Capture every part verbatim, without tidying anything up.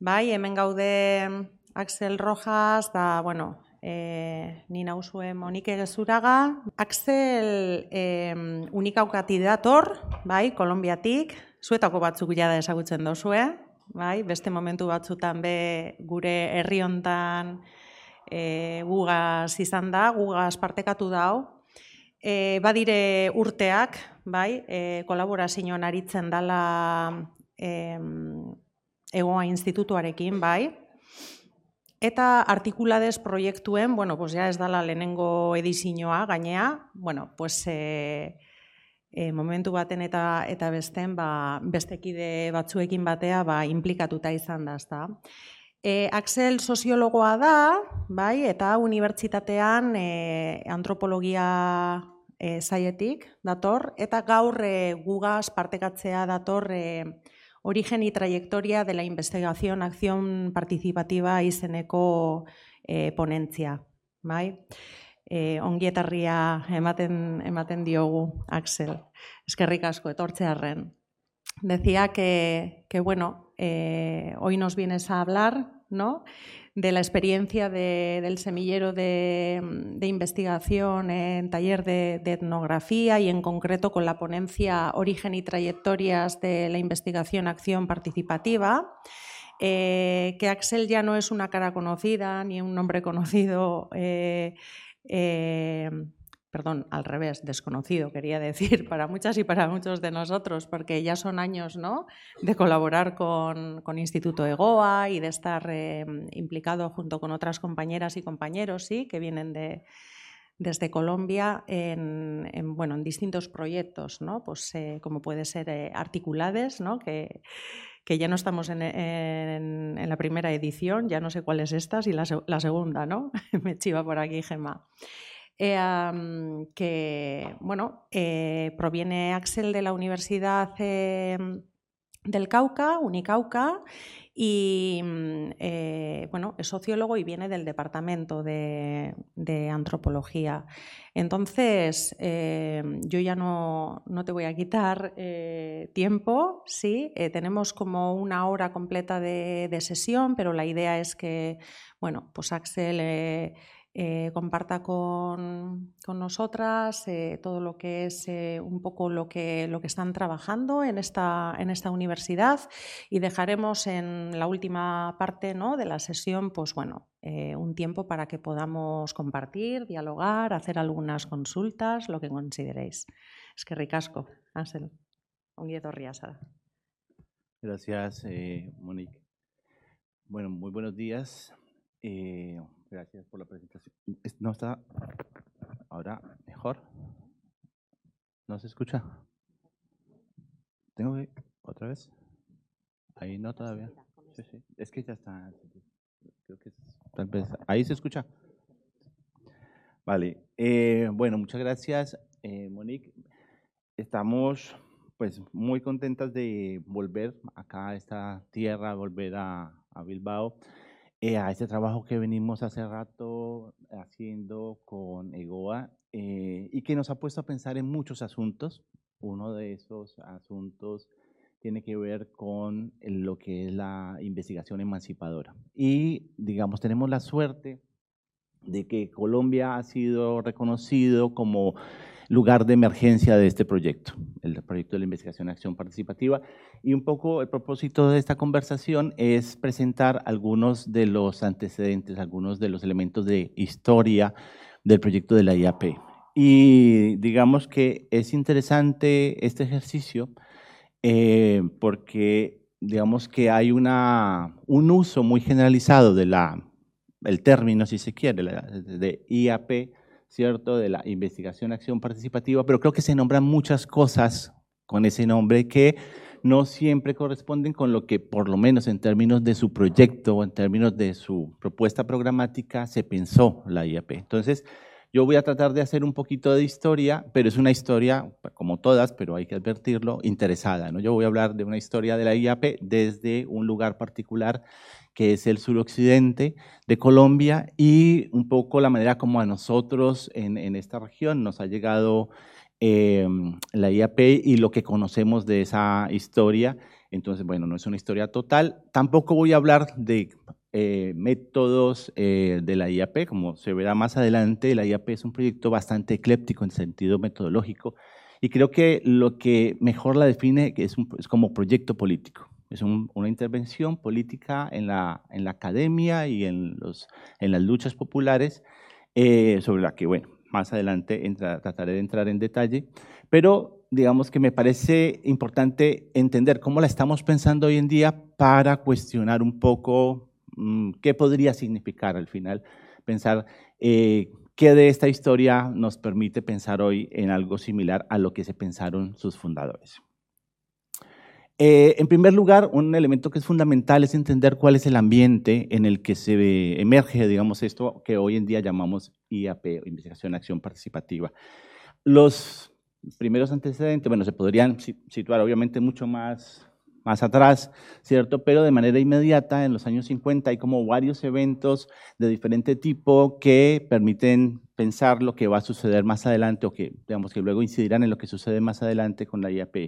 Bai, hemen gaude Axel Rojas, da, bueno, e, ni nauzue Monike Gezuraga. Axel e, unikaukati dator, bai, Kolonbiatik, zuetako batzuk jada ezagutzen dozue, bai, beste momentu batzutan be gure herri hontan e, gugaz izan da, gugaz partekatu dau. E, badire urteak, bai, e, kolaborazioan aritzen dala e, Egoa institutuarekin, bai. Eta artikulades proiektuen, bueno, pues ja ez dala lehenengo edizioa gainea, bueno, pues e, e, momentu baten eta eta besten, ba, bestekide batzuekin batea, ba, implikatuta izan da, ezta. E, Axel soziologoa da, bai, eta unibertsitatean e, antropologia e, saietik dator, eta gaur e, gugaz partekatzea dator e, Origen y trayectoria de la investigación acción participativa izeneko e, ponentzia, bai? E, ongietarria ematen, ematen diogu, Axel. Eskerrik asko, etortzearren. Decía que, que bueno, eh, hoy nos vienes a hablar, ¿no?, de la experiencia de, del semillero de, de investigación en taller de, de etnografía y en concreto con la ponencia Origen y trayectorias de la investigación acción participativa, eh, que Axel ya no es una cara conocida ni un nombre conocido, eh, eh, perdón, al revés, desconocido, quería decir, para muchas y para muchos de nosotros, porque ya son años, ¿no?, de colaborar con, con Instituto Egoa y de estar eh, implicado junto con otras compañeras y compañeros, sí, que vienen de, desde Colombia en, en, bueno, en distintos proyectos, ¿no?, pues, eh, como puede ser eh, Articulades, ¿no?, que, que ya no estamos en, en, en la primera edición, ya no sé cuál es esta, y la, la segunda, ¿no? Me chiva por aquí Gemma. Eh, um, que, bueno, eh, proviene Axel de la Universidad eh, del Cauca, Unicauca, y eh, bueno, es sociólogo y viene del Departamento de, de Antropología. Entonces, eh, yo ya no, no te voy a quitar eh, tiempo, ¿sí? Eh, tenemos como una hora completa de, de sesión, pero la idea es que, bueno, pues Axel eh, Eh, comparta con, con nosotras eh, todo lo que es eh, un poco lo que, lo que están trabajando en esta, en esta universidad, y dejaremos en la última parte, ¿no?, de la sesión, pues bueno, eh, un tiempo para que podamos compartir, dialogar, hacer algunas consultas, lo que consideréis. Eskerrik asko, Axel. Ongi etorria zara. Gracias, eh, Monique. Bueno, muy buenos días. Eh, gracias por la presentación. ¿No está ahora mejor? ¿No se escucha? ¿Tengo que otra vez? Ahí no todavía. Sí, sí. Es que ya está. Creo que es, tal vez. Ahí se escucha. Vale. Eh, bueno, muchas gracias, eh, Monique. Estamos pues muy contentas de volver acá a esta tierra, volver a, a Bilbao, eh, a este trabajo que venimos hace rato haciendo con Egoa eh, y que nos ha puesto a pensar en muchos asuntos. Uno de esos asuntos tiene que ver con lo que es la investigación emancipadora. Y, digamos, tenemos la suerte de que Colombia ha sido reconocido como lugar de emergencia de este proyecto, el proyecto de la investigación acción participativa. Y un poco el propósito de esta conversación es presentar algunos de los antecedentes, algunos de los elementos de historia del proyecto de la I A P. Y digamos que es interesante este ejercicio eh, porque digamos que hay una, un uso muy generalizado de la, el término, si se quiere, de I A P, ¿cierto?, de la investigación acción participativa, pero creo que se nombran muchas cosas con ese nombre que no siempre corresponden con lo que, por lo menos en términos de su proyecto o en términos de su propuesta programática, se pensó la I A P. Entonces, yo voy a tratar de hacer un poquito de historia, pero es una historia, como todas, pero hay que advertirlo, interesada, ¿no? Yo voy a hablar de una historia de la I A P desde un lugar particular que es el suroccidente de Colombia y un poco la manera como a nosotros en, en esta región nos ha llegado eh, la I A P y lo que conocemos de esa historia Entonces, bueno, no es una historia total. Tampoco voy a hablar de eh, métodos eh, de la I A P, como se verá más adelante. La I A P es un proyecto bastante ecléptico en sentido metodológico y creo que lo que mejor la define es, un, es como proyecto político. Es un, una intervención política en la, en la academia y en, los, en las luchas populares, eh, sobre la que, bueno, más adelante entra, trataré de entrar en detalle, pero digamos que me parece importante entender cómo la estamos pensando hoy en día para cuestionar un poco mmm, qué podría significar al final, pensar eh, qué de esta historia nos permite pensar hoy en algo similar a lo que se pensaron sus fundadores. Eh, en primer lugar, un elemento que es fundamental es entender cuál es el ambiente en el que se emerge, digamos, esto que hoy en día llamamos I A P, Investigación Acción Participativa. Los primeros antecedentes, bueno, se podrían situar obviamente mucho más, más atrás, ¿cierto? Pero de manera inmediata, en los años cincuenta, hay como varios eventos de diferente tipo que permiten pensar lo que va a suceder más adelante o que, digamos, que luego incidirán en lo que sucede más adelante con la I A P.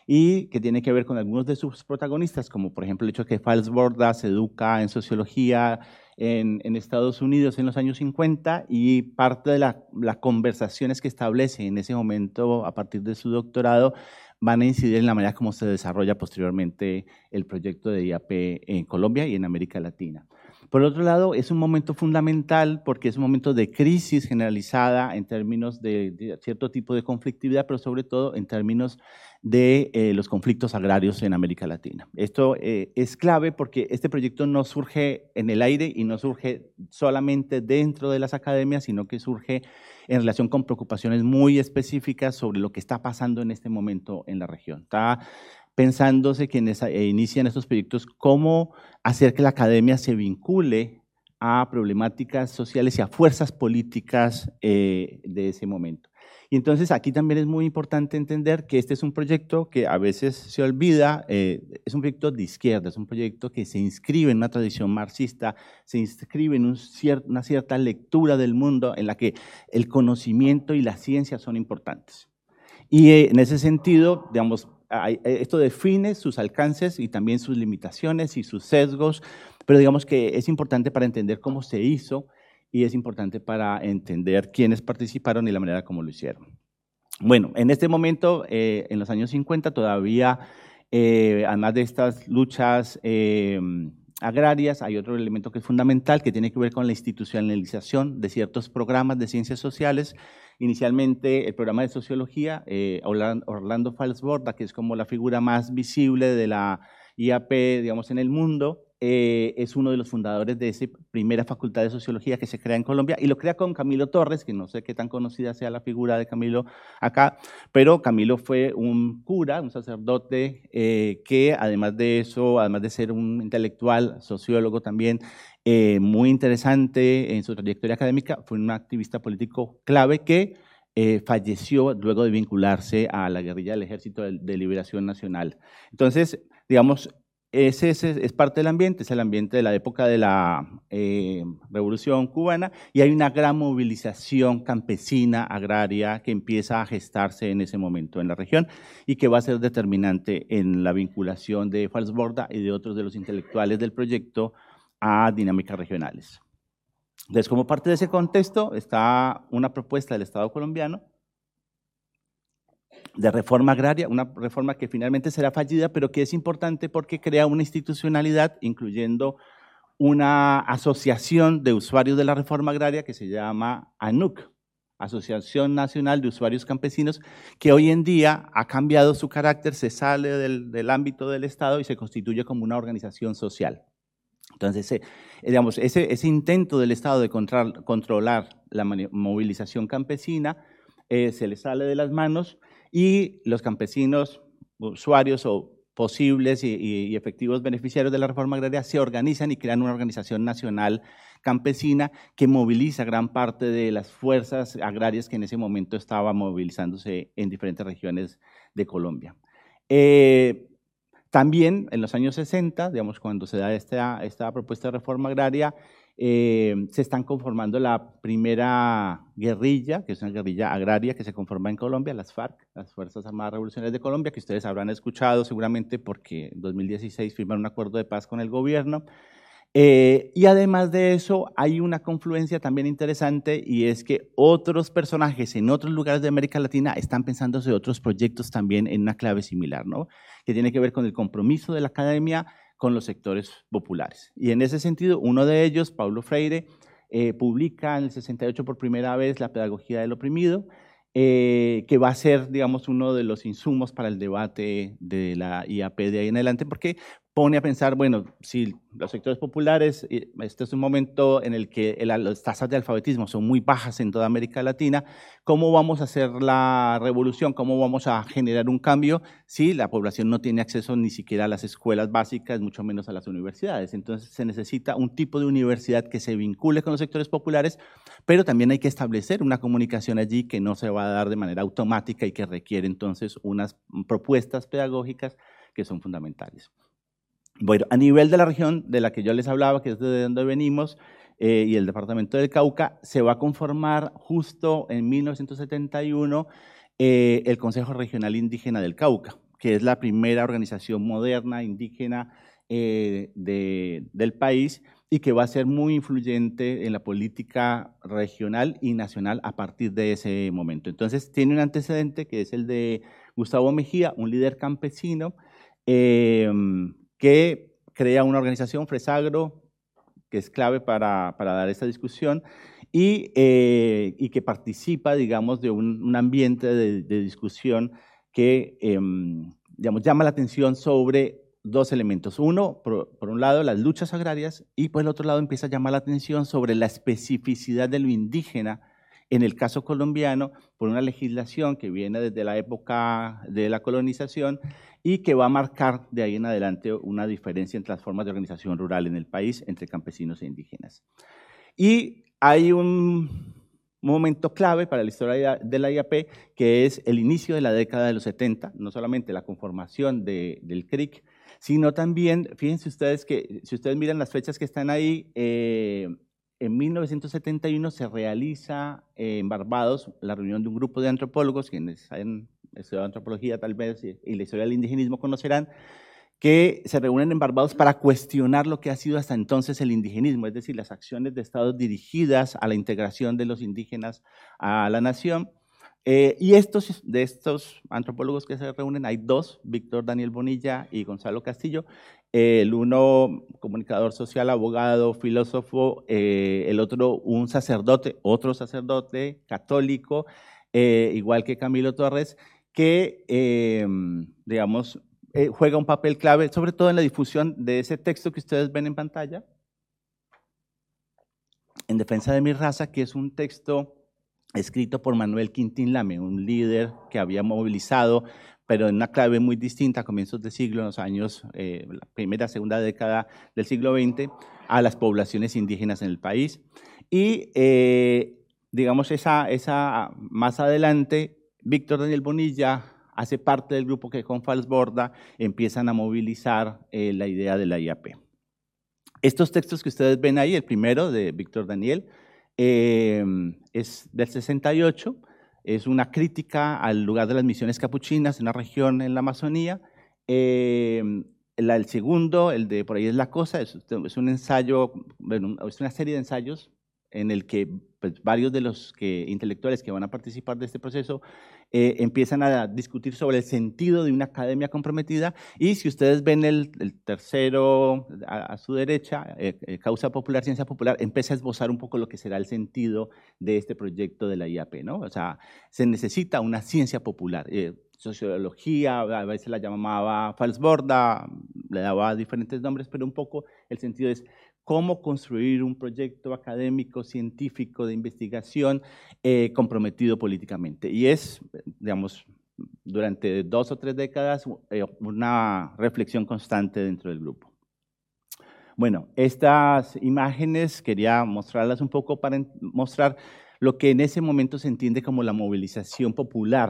Y que tiene que ver con algunos de sus protagonistas, como por ejemplo el hecho de que Falsborda se educa en sociología en, en Estados Unidos en los años cincuenta y parte de las la conversaciones que establece en ese momento a partir de su doctorado van a incidir en la manera como se desarrolla posteriormente el proyecto de I A P en Colombia y en América Latina. Por otro lado, es un momento fundamental porque es un momento de crisis generalizada en términos de, de cierto tipo de conflictividad, pero sobre todo en términos de eh, los conflictos agrarios en América Latina. Esto eh, es clave porque este proyecto no surge en el aire y no surge solamente dentro de las academias, sino que surge en relación con preocupaciones muy específicas sobre lo que está pasando en este momento en la región. Está pensándose que esa, eh, inician estos proyectos cómo hacer que la academia se vincule a problemáticas sociales y a fuerzas políticas eh, de ese momento. Y entonces aquí también es muy importante entender que este es un proyecto que a veces se olvida, eh, es un proyecto de izquierda, es un proyecto que se inscribe en una tradición marxista, se inscribe en un cier- una cierta lectura del mundo en la que el conocimiento y la ciencia son importantes. Y eh, en ese sentido, digamos, hay, esto define sus alcances y también sus limitaciones y sus sesgos, pero digamos que es importante para entender cómo se hizo y es importante para entender quiénes participaron y la manera como lo hicieron. Bueno, en este momento, eh, en los años cincuenta, todavía, eh, además de estas luchas eh, agrarias, hay otro elemento que es fundamental, que tiene que ver con la institucionalización de ciertos programas de ciencias sociales. Inicialmente, el programa de sociología, eh, Orlando Falsborda, que es como la figura más visible de la I A P, digamos, en el mundo, eh, es uno de los fundadores de esa primera facultad de sociología que se crea en Colombia y lo crea con Camilo Torres, que no sé qué tan conocida sea la figura de Camilo acá, pero Camilo fue un cura, un sacerdote eh, que además de eso, además de ser un intelectual, sociólogo también, eh, muy interesante en su trayectoria académica, fue un activista político clave que eh, falleció luego de vincularse a la guerrilla del Ejército de, de Liberación Nacional. Entonces, digamos, ese, ese es parte del ambiente, es el ambiente de la época de la eh, Revolución Cubana y hay una gran movilización campesina, agraria, que empieza a gestarse en ese momento en la región y que va a ser determinante en la vinculación de Falsborda y de otros de los intelectuales del proyecto a dinámicas regionales. Entonces, como parte de ese contexto está una propuesta del Estado colombiano de reforma agraria, una reforma que finalmente será fallida, pero que es importante porque crea una institucionalidad, incluyendo una asociación de usuarios de la reforma agraria que se llama ANUC, Asociación Nacional de Usuarios Campesinos, que hoy en día ha cambiado su carácter, se sale del, del ámbito del Estado y se constituye como una organización social. Entonces, eh, digamos, ese, ese intento del Estado de control, controlar la movilización campesina eh, se le sale de las manos y los campesinos, usuarios o posibles y, y, y efectivos beneficiarios de la reforma agraria se organizan y crean una organización nacional campesina que moviliza gran parte de las fuerzas agrarias que en ese momento estaban movilizándose en diferentes regiones de Colombia. Eh, También en los años sesenta, digamos, cuando se da esta, esta propuesta de reforma agraria, eh, se están conformando la primera guerrilla, que es una guerrilla agraria que se conforma en Colombia, las FARC, las Fuerzas Armadas Revolucionarias de Colombia, que ustedes habrán escuchado seguramente porque en dos mil dieciséis firmaron un acuerdo de paz con el gobierno. Eh, y además de eso, hay una confluencia también interesante, y es que otros personajes en otros lugares de América Latina están pensándose otros proyectos también en una clave similar, ¿no? Que tiene que ver con el compromiso de la academia con los sectores populares. Y en ese sentido, uno de ellos, Paulo Freire, eh, publica en el sesenta y ocho por primera vez La pedagogía del oprimido, eh, que va a ser, digamos, uno de los insumos para el debate de la I A P de ahí en adelante, porque pone a pensar, bueno, si los sectores populares, este es un momento en el que las tasas de alfabetismo son muy bajas en toda América Latina, ¿cómo vamos a hacer la revolución? ¿Cómo vamos a generar un cambio si la población no tiene acceso ni siquiera a las escuelas básicas, mucho menos a las universidades? Entonces se necesita un tipo de universidad que se vincule con los sectores populares, pero también hay que establecer una comunicación allí que no se va a dar de manera automática y que requiere entonces unas propuestas pedagógicas que son fundamentales. Bueno, a nivel de la región de la que yo les hablaba, que es de donde venimos, eh, y el departamento del Cauca, se va a conformar justo en mil novecientos setenta y uno eh, el Consejo Regional Indígena del Cauca, que es la primera organización moderna indígena eh, de, del país, y que va a ser muy influyente en la política regional y nacional a partir de ese momento. Entonces tiene un antecedente que es el de Gustavo Mejía, un líder campesino, eh, que crea una organización, Fresagro, que es clave para, para dar esta discusión, y, eh, y que participa, digamos, de un, un ambiente de, de discusión que, eh, digamos, llama la atención sobre dos elementos. Uno, por, por un lado, las luchas agrarias, y por el otro lado empieza a llamar la atención sobre la especificidad de lo indígena, en el caso colombiano, por una legislación que viene desde la época de la colonización y que va a marcar de ahí en adelante una diferencia entre las formas de organización rural en el país entre campesinos e indígenas. Y hay un momento clave para la historia de la I A P, que es el inicio de la década de los setenta, no solamente la conformación de, del C R I C, sino también, fíjense ustedes que, si ustedes miran las fechas que están ahí, eh, en mil novecientos setenta y uno se realiza eh, en Barbados la reunión de un grupo de antropólogos, quienes han estudiado antropología tal vez y, y la historia del indigenismo conocerán, que se reúnen en Barbados para cuestionar lo que ha sido hasta entonces el indigenismo, es decir, las acciones de Estado dirigidas a la integración de los indígenas a la nación. Eh, y estos, de estos antropólogos que se reúnen, hay dos, Víctor Daniel Bonilla y Gonzalo Castillo, eh, el uno comunicador social, abogado, filósofo, eh, el otro un sacerdote, otro sacerdote católico, eh, igual que Camilo Torres, que, eh, digamos, eh, juega un papel clave, sobre todo en la difusión de ese texto que ustedes ven en pantalla, En defensa de mi raza, que es un texto escrito por Manuel Quintín Lame, un líder que había movilizado, pero en una clave muy distinta a comienzos del siglo, en los años, eh, la primera, segunda década del siglo veinte, a las poblaciones indígenas en el país. Y, eh, digamos, esa, esa, más adelante, Víctor Daniel Bonilla hace parte del grupo que con Falsborda empiezan a movilizar eh, la idea de la I A P. Estos textos que ustedes ven ahí, el primero de Víctor Daniel, eh, es del sesenta y ocho, es una crítica al lugar de las misiones capuchinas en una región en la Amazonía. Eh, la, el segundo, el de Por ahí es la cosa, es, es un ensayo, bueno, es una serie de ensayos en el que pues, varios de los que, intelectuales que van a participar de este proceso eh, empiezan a discutir sobre el sentido de una academia comprometida. Y si ustedes ven el, el tercero a, a su derecha, eh, Causa Popular, Ciencia Popular, empieza a esbozar un poco lo que será el sentido de este proyecto de la I A P, ¿no? O sea, se necesita una ciencia popular. Eh, sociología, a veces la llamaba Falsborda, le daba diferentes nombres, pero un poco el sentido es cómo construir un proyecto académico, científico, de investigación eh, comprometido políticamente. Y es, digamos, durante dos o tres décadas eh, una reflexión constante dentro del grupo. Bueno, estas imágenes quería mostrarlas un poco para mostrar lo que en ese momento se entiende como la movilización popular,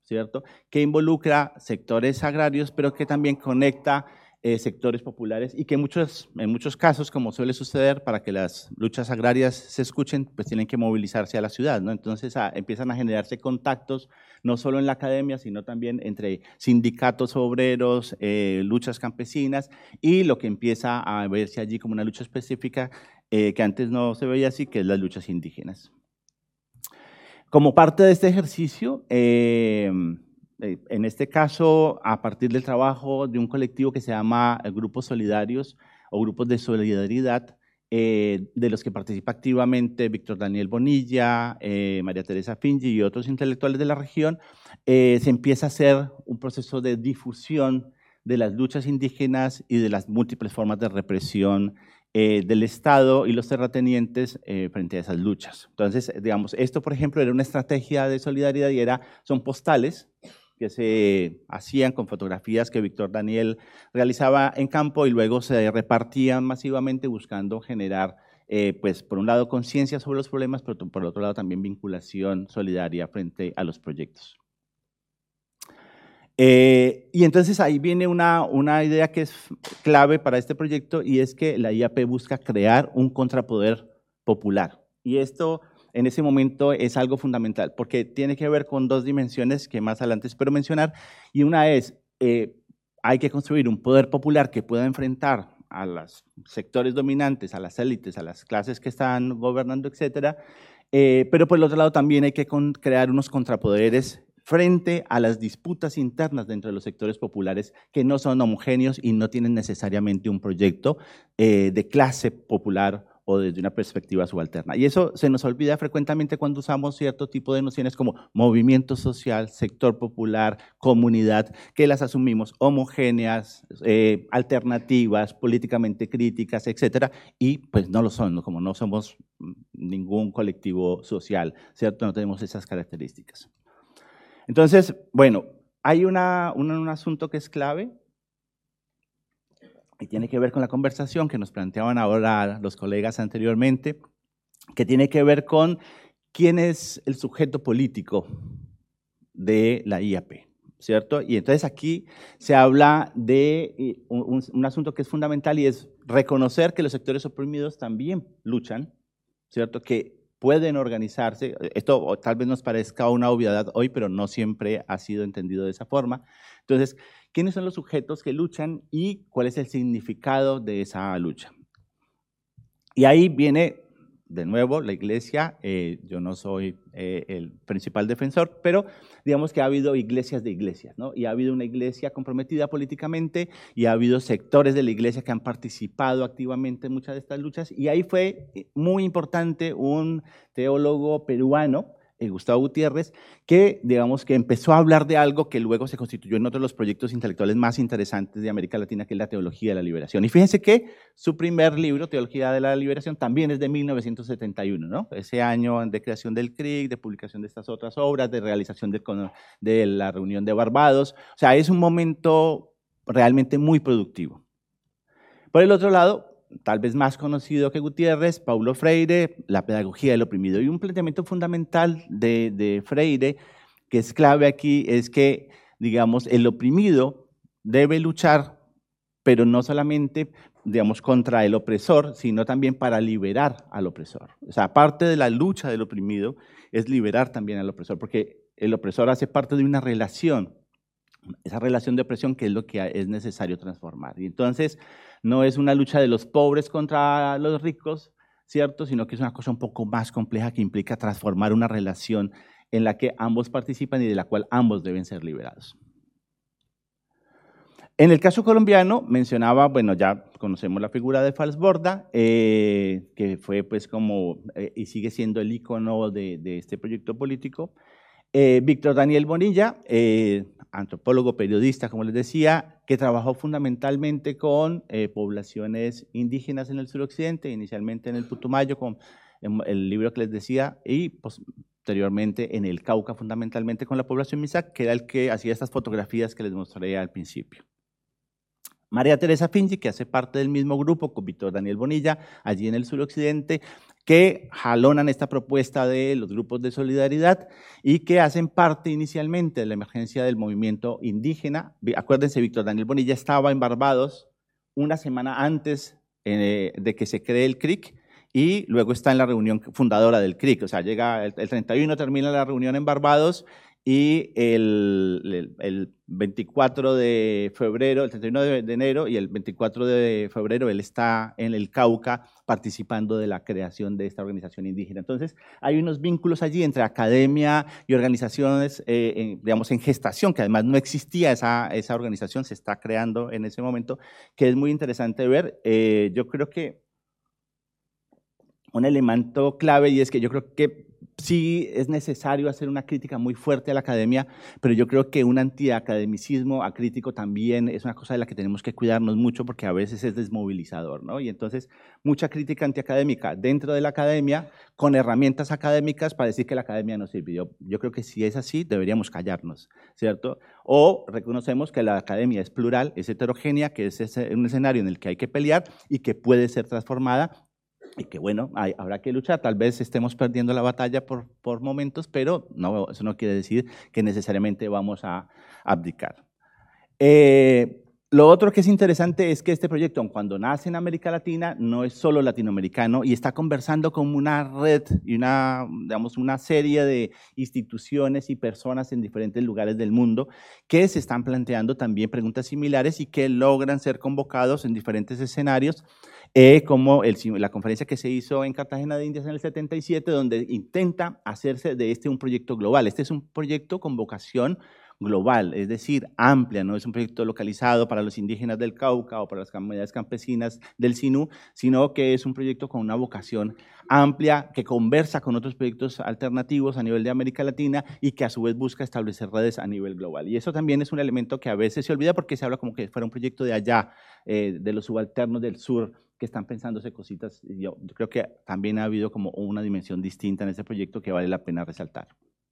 ¿cierto? Que involucra sectores agrarios, pero que también conecta eh, sectores populares y que muchos, en muchos casos, como suele suceder, para que las luchas agrarias se escuchen, pues tienen que movilizarse a la ciudad, ¿no? Entonces a, empiezan a generarse contactos, no solo en la academia, sino también entre sindicatos obreros, eh, luchas campesinas, y lo que empieza a verse allí como una lucha específica eh, que antes no se veía así, que es las luchas indígenas. Como parte de este ejercicio, eh, en este caso, a partir del trabajo de un colectivo que se llama Grupos Solidarios o Grupos de Solidaridad, eh, de los que participa activamente Víctor Daniel Bonilla, eh, María Teresa Fingi y otros intelectuales de la región, eh, se empieza a hacer un proceso de difusión de las luchas indígenas y de las múltiples formas de represión eh, del Estado y los terratenientes eh, frente a esas luchas. Entonces, digamos, esto, por ejemplo, era una estrategia de solidaridad y era, son postales que se hacían con fotografías que Víctor Daniel realizaba en campo y luego se repartían masivamente buscando generar, eh, pues, por un lado, conciencia sobre los problemas, pero por otro lado también vinculación solidaria frente a los proyectos. Eh, y entonces ahí viene una, una idea que es clave para este proyecto y es que la I A P busca crear un contrapoder popular. Y esto en ese momento es algo fundamental porque tiene que ver con dos dimensiones que más adelante espero mencionar. Y una es, eh, hay que construir un poder popular que pueda enfrentar a los sectores dominantes, a las élites, a las clases que están gobernando, etcétera. Eh, pero por el otro lado también hay que con, crear unos contrapoderes frente a las disputas internas dentro de los sectores populares que no son homogéneos y no tienen necesariamente un proyecto eh, de clase popular o desde una perspectiva subalterna. Y eso se nos olvida frecuentemente cuando usamos cierto tipo de nociones como movimiento social, sector popular, comunidad, que las asumimos homogéneas, eh, alternativas, políticamente críticas, etcétera, y pues no lo son, ¿no? Como no somos ningún colectivo social, ¿cierto? No tenemos esas características. Entonces, bueno, hay una, un, un asunto que es clave y tiene que ver con la conversación que nos planteaban ahora los colegas anteriormente, que tiene que ver con quién es el sujeto político de la I A P, ¿cierto? Y entonces aquí se habla de un, un asunto que es fundamental y es reconocer que los sectores oprimidos también luchan, ¿cierto? Que pueden organizarse. Esto tal vez nos parezca una obviedad hoy, pero no siempre ha sido entendido de esa forma. Entonces, ¿quiénes son los sujetos que luchan y cuál es el significado de esa lucha? Y ahí viene, de nuevo, la iglesia. Eh, yo no soy eh, el principal defensor, pero digamos que ha habido iglesias de iglesias, ¿no? Y ha habido una iglesia comprometida políticamente y ha habido sectores de la iglesia que han participado activamente en muchas de estas luchas. Y ahí fue muy importante un teólogo peruano, eh, Gustavo Gutiérrez, que digamos que empezó a hablar de algo que luego se constituyó en otro de los proyectos intelectuales más interesantes de América Latina, que es la teología de la liberación. Y fíjense que su primer libro, Teología de la Liberación, también es de mil novecientos setenta y uno, ¿no? Ese año de creación del C R I C, de publicación de estas otras obras, de realización de, de la reunión de Barbados. O sea, es un momento realmente muy productivo. Por el otro lado, tal vez más conocido que Gutiérrez, Paulo Freire, la pedagogía del oprimido. Y un planteamiento fundamental de, de Freire, que es clave aquí, es que, digamos, el oprimido debe luchar, pero no solamente, digamos, contra el opresor, sino también para liberar al opresor. O sea, parte de la lucha del oprimido es liberar también al opresor, porque el opresor hace parte de una relación, esa relación de opresión que es lo que es necesario transformar. Y entonces, no es una lucha de los pobres contra los ricos, ¿cierto? Sino que es una cosa un poco más compleja que implica transformar una relación en la que ambos participan y de la cual ambos deben ser liberados. En el caso colombiano, mencionaba, bueno, ya conocemos la figura de Falsborda, eh, que fue pues como, eh, y sigue siendo el ícono de, de este proyecto político. Eh, Víctor Daniel Bonilla, eh, antropólogo, periodista, como les decía, que trabajó fundamentalmente con eh, poblaciones indígenas en el suroccidente, inicialmente en el Putumayo, con el libro que les decía, y posteriormente en el Cauca, fundamentalmente con la población Misak, que era el que hacía estas fotografías que les mostré al principio. María Teresa Finzi, que hace parte del mismo grupo con Víctor Daniel Bonilla, allí en el suroccidente, que jalonan esta propuesta de los grupos de solidaridad y que hacen parte inicialmente de la emergencia del movimiento indígena. Acuérdense, Víctor Daniel Bonilla estaba en Barbados una semana antes eh, de que se cree el C R I C, y luego está en la reunión fundadora del C R I C, o sea, llega el, el treinta y uno, termina la reunión en Barbados, y el, el, el veinticuatro de febrero, el treinta y uno de, de enero y el veinticuatro de febrero él está en el Cauca participando de la creación de esta organización indígena. Entonces, hay unos vínculos allí entre academia y organizaciones, eh, en, digamos, en gestación, que además no existía esa, esa organización, se está creando en ese momento, que es muy interesante ver. Eh, yo creo que un elemento clave, y es que yo creo que sí es necesario hacer una crítica muy fuerte a la academia, pero yo creo que un antiacademicismo acrítico también es una cosa de la que tenemos que cuidarnos mucho, porque a veces es desmovilizador, ¿no? Y entonces, mucha crítica antiacadémica dentro de la academia, con herramientas académicas para decir que la academia no sirve. Yo, yo creo que si es así, deberíamos callarnos, ¿cierto? O reconocemos que la academia es plural, es heterogénea, que es ese, un escenario en el que hay que pelear y que puede ser transformada, y que bueno, hay, habrá que luchar. Tal vez estemos perdiendo la batalla por, por momentos, pero no, eso no quiere decir que necesariamente vamos a abdicar. Eh, lo otro que es interesante es que este proyecto, cuando nace en América Latina, no es solo latinoamericano y está conversando con una red y una, digamos, una serie de instituciones y personas en diferentes lugares del mundo que se están planteando también preguntas similares y que logran ser convocados en diferentes escenarios, Eh, como el, la conferencia que se hizo en Cartagena de Indias en el setenta y siete, donde intenta hacerse de este un proyecto global. Este es un proyecto con vocación global, es decir, amplia, no es un proyecto localizado para los indígenas del Cauca o para las comunidades campesinas del Sinú, sino que es un proyecto con una vocación amplia que conversa con otros proyectos alternativos a nivel de América Latina y que a su vez busca establecer redes a nivel global. Y eso también es un elemento que a veces se olvida porque se habla como que fuera un proyecto de allá, eh, de los subalternos del sur, que están pensándose cositas. Yo, yo creo que también ha habido como una dimensión distinta en ese proyecto que vale la pena resaltar.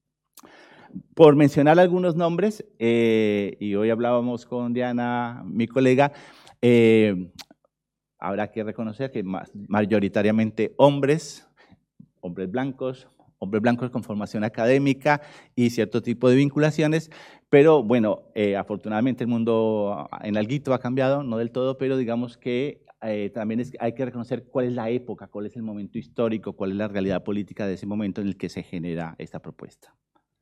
Por mencionar algunos nombres, eh, y hoy hablábamos con Diana, mi colega, eh, habrá que reconocer que mayoritariamente hombres, hombres blancos, hombres blancos con formación académica y cierto tipo de vinculaciones, pero bueno, eh, afortunadamente el mundo en alguito ha cambiado, no del todo, pero digamos que Eh, también es, hay que reconocer cuál es la época, cuál es el momento histórico, cuál es la realidad política de ese momento en el que se genera esta propuesta.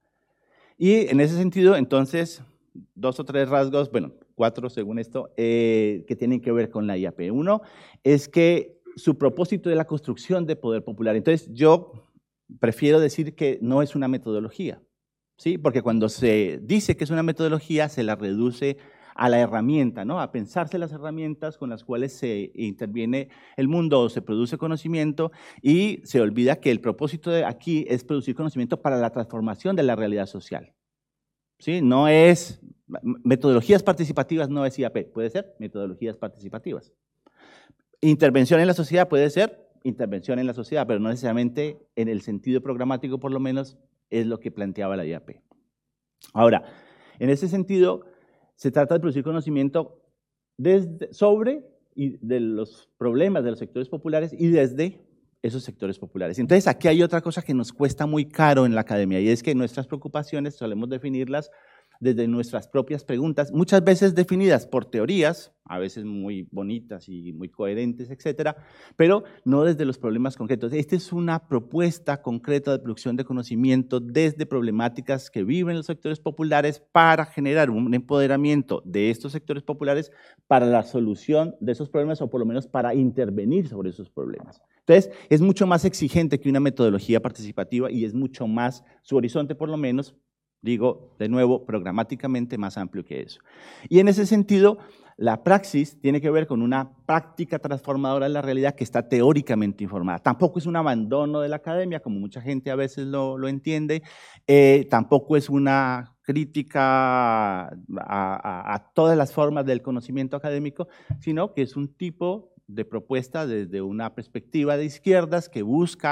Y en ese sentido, entonces, dos o tres rasgos, bueno, cuatro según esto, eh, que tienen que ver con la I A P. Uno es que su propósito es la construcción de poder popular. Entonces, yo prefiero decir que no es una metodología, ¿sí? Porque cuando se dice que es una metodología, se la reduce a la herramienta, ¿no? A pensarse las herramientas con las cuales se interviene el mundo o se produce conocimiento, y se olvida que el propósito de aquí es producir conocimiento para la transformación de la realidad social, ¿sí? No es, metodologías participativas no es I A P, puede ser metodologías participativas. Intervención en la sociedad puede ser intervención en la sociedad, pero no necesariamente en el sentido programático, por lo menos, es lo que planteaba la I A P. Ahora, en ese sentido, se trata de producir conocimiento desde, sobre y de los problemas de los sectores populares y desde esos sectores populares. Entonces, aquí hay otra cosa que nos cuesta muy caro en la academia, y es que nuestras preocupaciones solemos definirlas desde nuestras propias preguntas, muchas veces definidas por teorías, a veces muy bonitas y muy coherentes, etcétera, pero no desde los problemas concretos. Esta es una propuesta concreta de producción de conocimiento desde problemáticas que viven los sectores populares para generar un empoderamiento de estos sectores populares para la solución de esos problemas, o por lo menos para intervenir sobre esos problemas. Entonces, es mucho más exigente que una metodología participativa y es mucho más, su horizonte por lo menos, digo, de nuevo, programáticamente más amplio que eso. Y en ese sentido, la praxis tiene que ver con una práctica transformadora de la realidad que está teóricamente informada. Tampoco es un abandono de la academia, como mucha gente a veces lo, lo entiende, eh, tampoco es una crítica a, a, a todas las formas del conocimiento académico, sino que es un tipo de propuesta desde una perspectiva de izquierdas que busca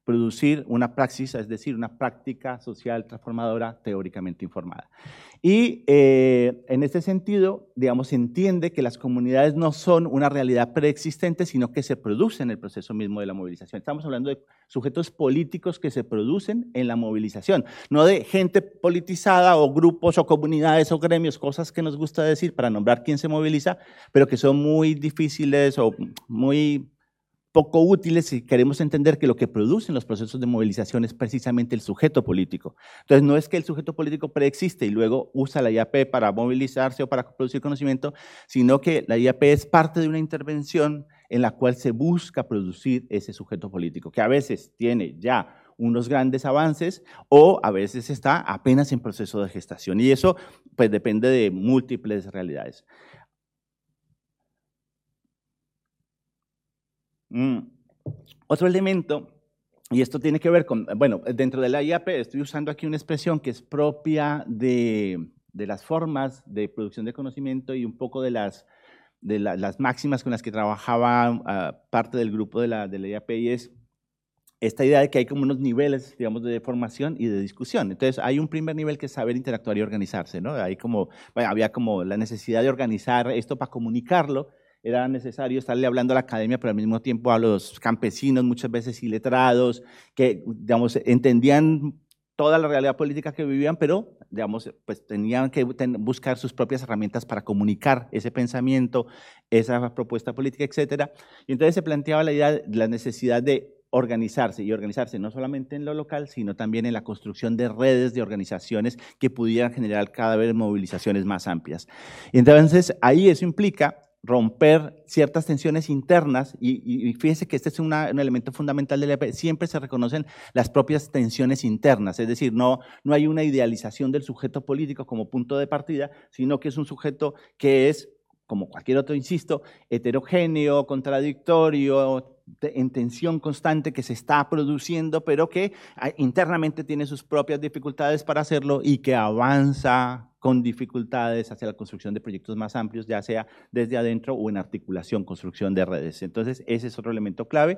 producir una praxis, es decir, una práctica social transformadora teóricamente informada. Y eh, en este sentido, digamos, se entiende que las comunidades no son una realidad preexistente, sino que se producen en el proceso mismo de la movilización. Estamos hablando de sujetos políticos que se producen en la movilización, no de gente politizada o grupos o comunidades o gremios, cosas que nos gusta decir para nombrar quién se moviliza, pero que son muy difíciles o muy poco útiles si queremos entender que lo que producen los procesos de movilización es precisamente el sujeto político. Entonces, no es que el sujeto político preexiste y luego usa la I A P para movilizarse o para producir conocimiento, sino que la I A P es parte de una intervención en la cual se busca producir ese sujeto político, que a veces tiene ya unos grandes avances o a veces está apenas en proceso de gestación. Y eso pues depende de múltiples realidades. Mm. Otro elemento, y esto tiene que ver con, bueno, dentro de la I A P estoy usando aquí una expresión que es propia de, de las formas de producción de conocimiento y un poco de las, de la, las máximas con las que trabajaba uh, parte del grupo de la, de la I A P, y es esta idea de que hay como unos niveles, digamos, de formación y de discusión. Entonces, hay un primer nivel que es saber interactuar y organizarse, ¿no? Hay como, bueno, había como la necesidad de organizar esto para comunicarlo. Era necesario estarle hablando a la academia, pero al mismo tiempo a los campesinos, muchas veces iletrados, que, digamos, entendían toda la realidad política que vivían, pero, digamos, pues tenían que buscar sus propias herramientas para comunicar ese pensamiento, esa propuesta política, etcétera. Y entonces se planteaba la idea de la necesidad de organizarse, y organizarse no solamente en lo local, sino también en la construcción de redes de organizaciones que pudieran generar cada vez movilizaciones más amplias. Entonces, ahí eso implica romper ciertas tensiones internas, y, y fíjese que este es una, un elemento fundamental de la I A P, siempre se reconocen las propias tensiones internas, es decir, no, no hay una idealización del sujeto político como punto de partida, sino que es un sujeto que es, como cualquier otro, insisto, heterogéneo, contradictorio, en tensión constante, que se está produciendo, pero que internamente tiene sus propias dificultades para hacerlo y que avanza con dificultades hacia la construcción de proyectos más amplios, ya sea desde adentro o en articulación, construcción de redes. Entonces, ese es otro elemento clave.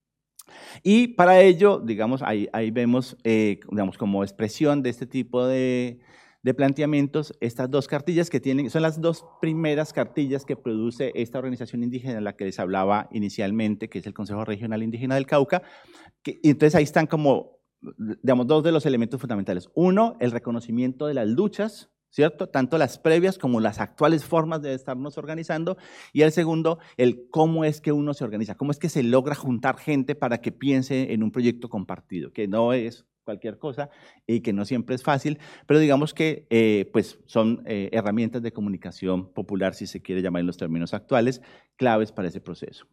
Y para ello, digamos, ahí, ahí vemos, eh, digamos, como expresión de este tipo de, de planteamientos, estas dos cartillas que tienen, son las dos primeras cartillas que produce esta organización indígena de la que les hablaba inicialmente, que es el Consejo Regional Indígena del Cauca. Que, y entonces ahí están como, digamos, dos de los elementos fundamentales. Uno, el reconocimiento de las luchas, ¿cierto? Tanto las previas como las actuales formas de estarnos organizando. Y el segundo, el cómo es que uno se organiza, cómo es que se logra juntar gente para que piense en un proyecto compartido, que no es cualquier cosa y que no siempre es fácil, pero digamos que eh, pues son eh, herramientas de comunicación popular, si se quiere llamar en los términos actuales, claves para ese proceso.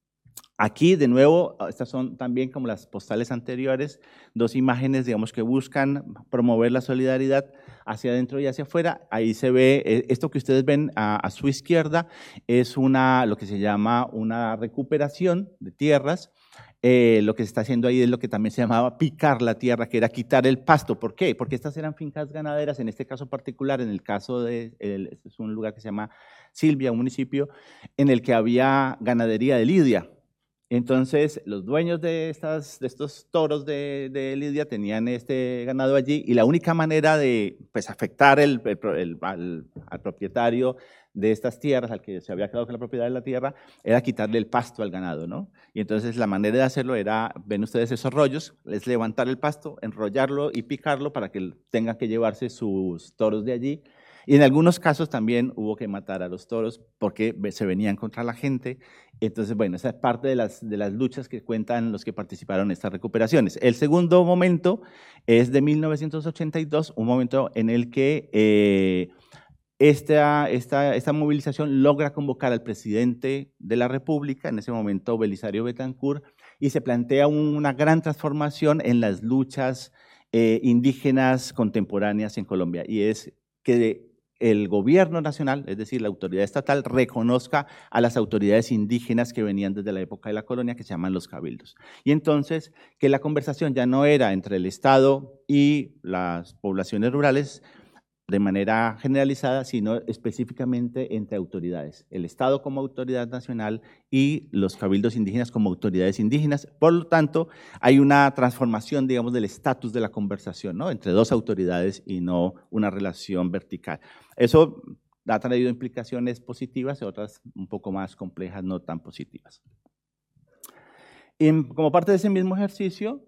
Aquí, de nuevo, estas son también como las postales anteriores, dos imágenes, digamos, que buscan promover la solidaridad hacia adentro y hacia afuera. Ahí se ve, esto que ustedes ven a, a su izquierda, es una, lo que se llama una recuperación de tierras. Eh, lo que se está haciendo ahí es lo que también se llamaba picar la tierra, que era quitar el pasto. ¿Por qué? Porque estas eran fincas ganaderas, en este caso particular, en el caso de, el, este es un lugar que se llama Silvia, un municipio, en el que había ganadería de lidia. Entonces, los dueños de, estas, de estos toros de, de lidia tenían este ganado allí, y la única manera de pues, afectar el, el, el, al, al propietario de estas tierras, al que se había quedado con la propiedad de la tierra, era quitarle el pasto al ganado, ¿no? Y entonces la manera de hacerlo era, ven ustedes esos rollos, es levantar el pasto, enrollarlo y picarlo para que tengan que llevarse sus toros de allí. Y en algunos casos también hubo que matar a los toros porque se venían contra la gente. Entonces, bueno, esa es parte de las, de las luchas que cuentan los que participaron en estas recuperaciones. El segundo momento es de mil novecientos ochenta y dos, un momento en el que eh, esta, esta, esta movilización logra convocar al presidente de la República, en ese momento Belisario Betancur, y se plantea una gran transformación en las luchas eh, indígenas contemporáneas en Colombia, y es que el gobierno nacional, es decir, la autoridad estatal, reconozca a las autoridades indígenas que venían desde la época de la colonia, que se llaman los cabildos. Y entonces, que la conversación ya no era entre el Estado y las poblaciones rurales, de manera generalizada, sino específicamente entre autoridades, el Estado como autoridad nacional y los cabildos indígenas como autoridades indígenas. Por lo tanto, hay una transformación, digamos, del estatus de la conversación, ¿no?, entre dos autoridades y no una relación vertical. Eso ha traído implicaciones positivas y otras un poco más complejas, no tan positivas. Y como parte de ese mismo ejercicio,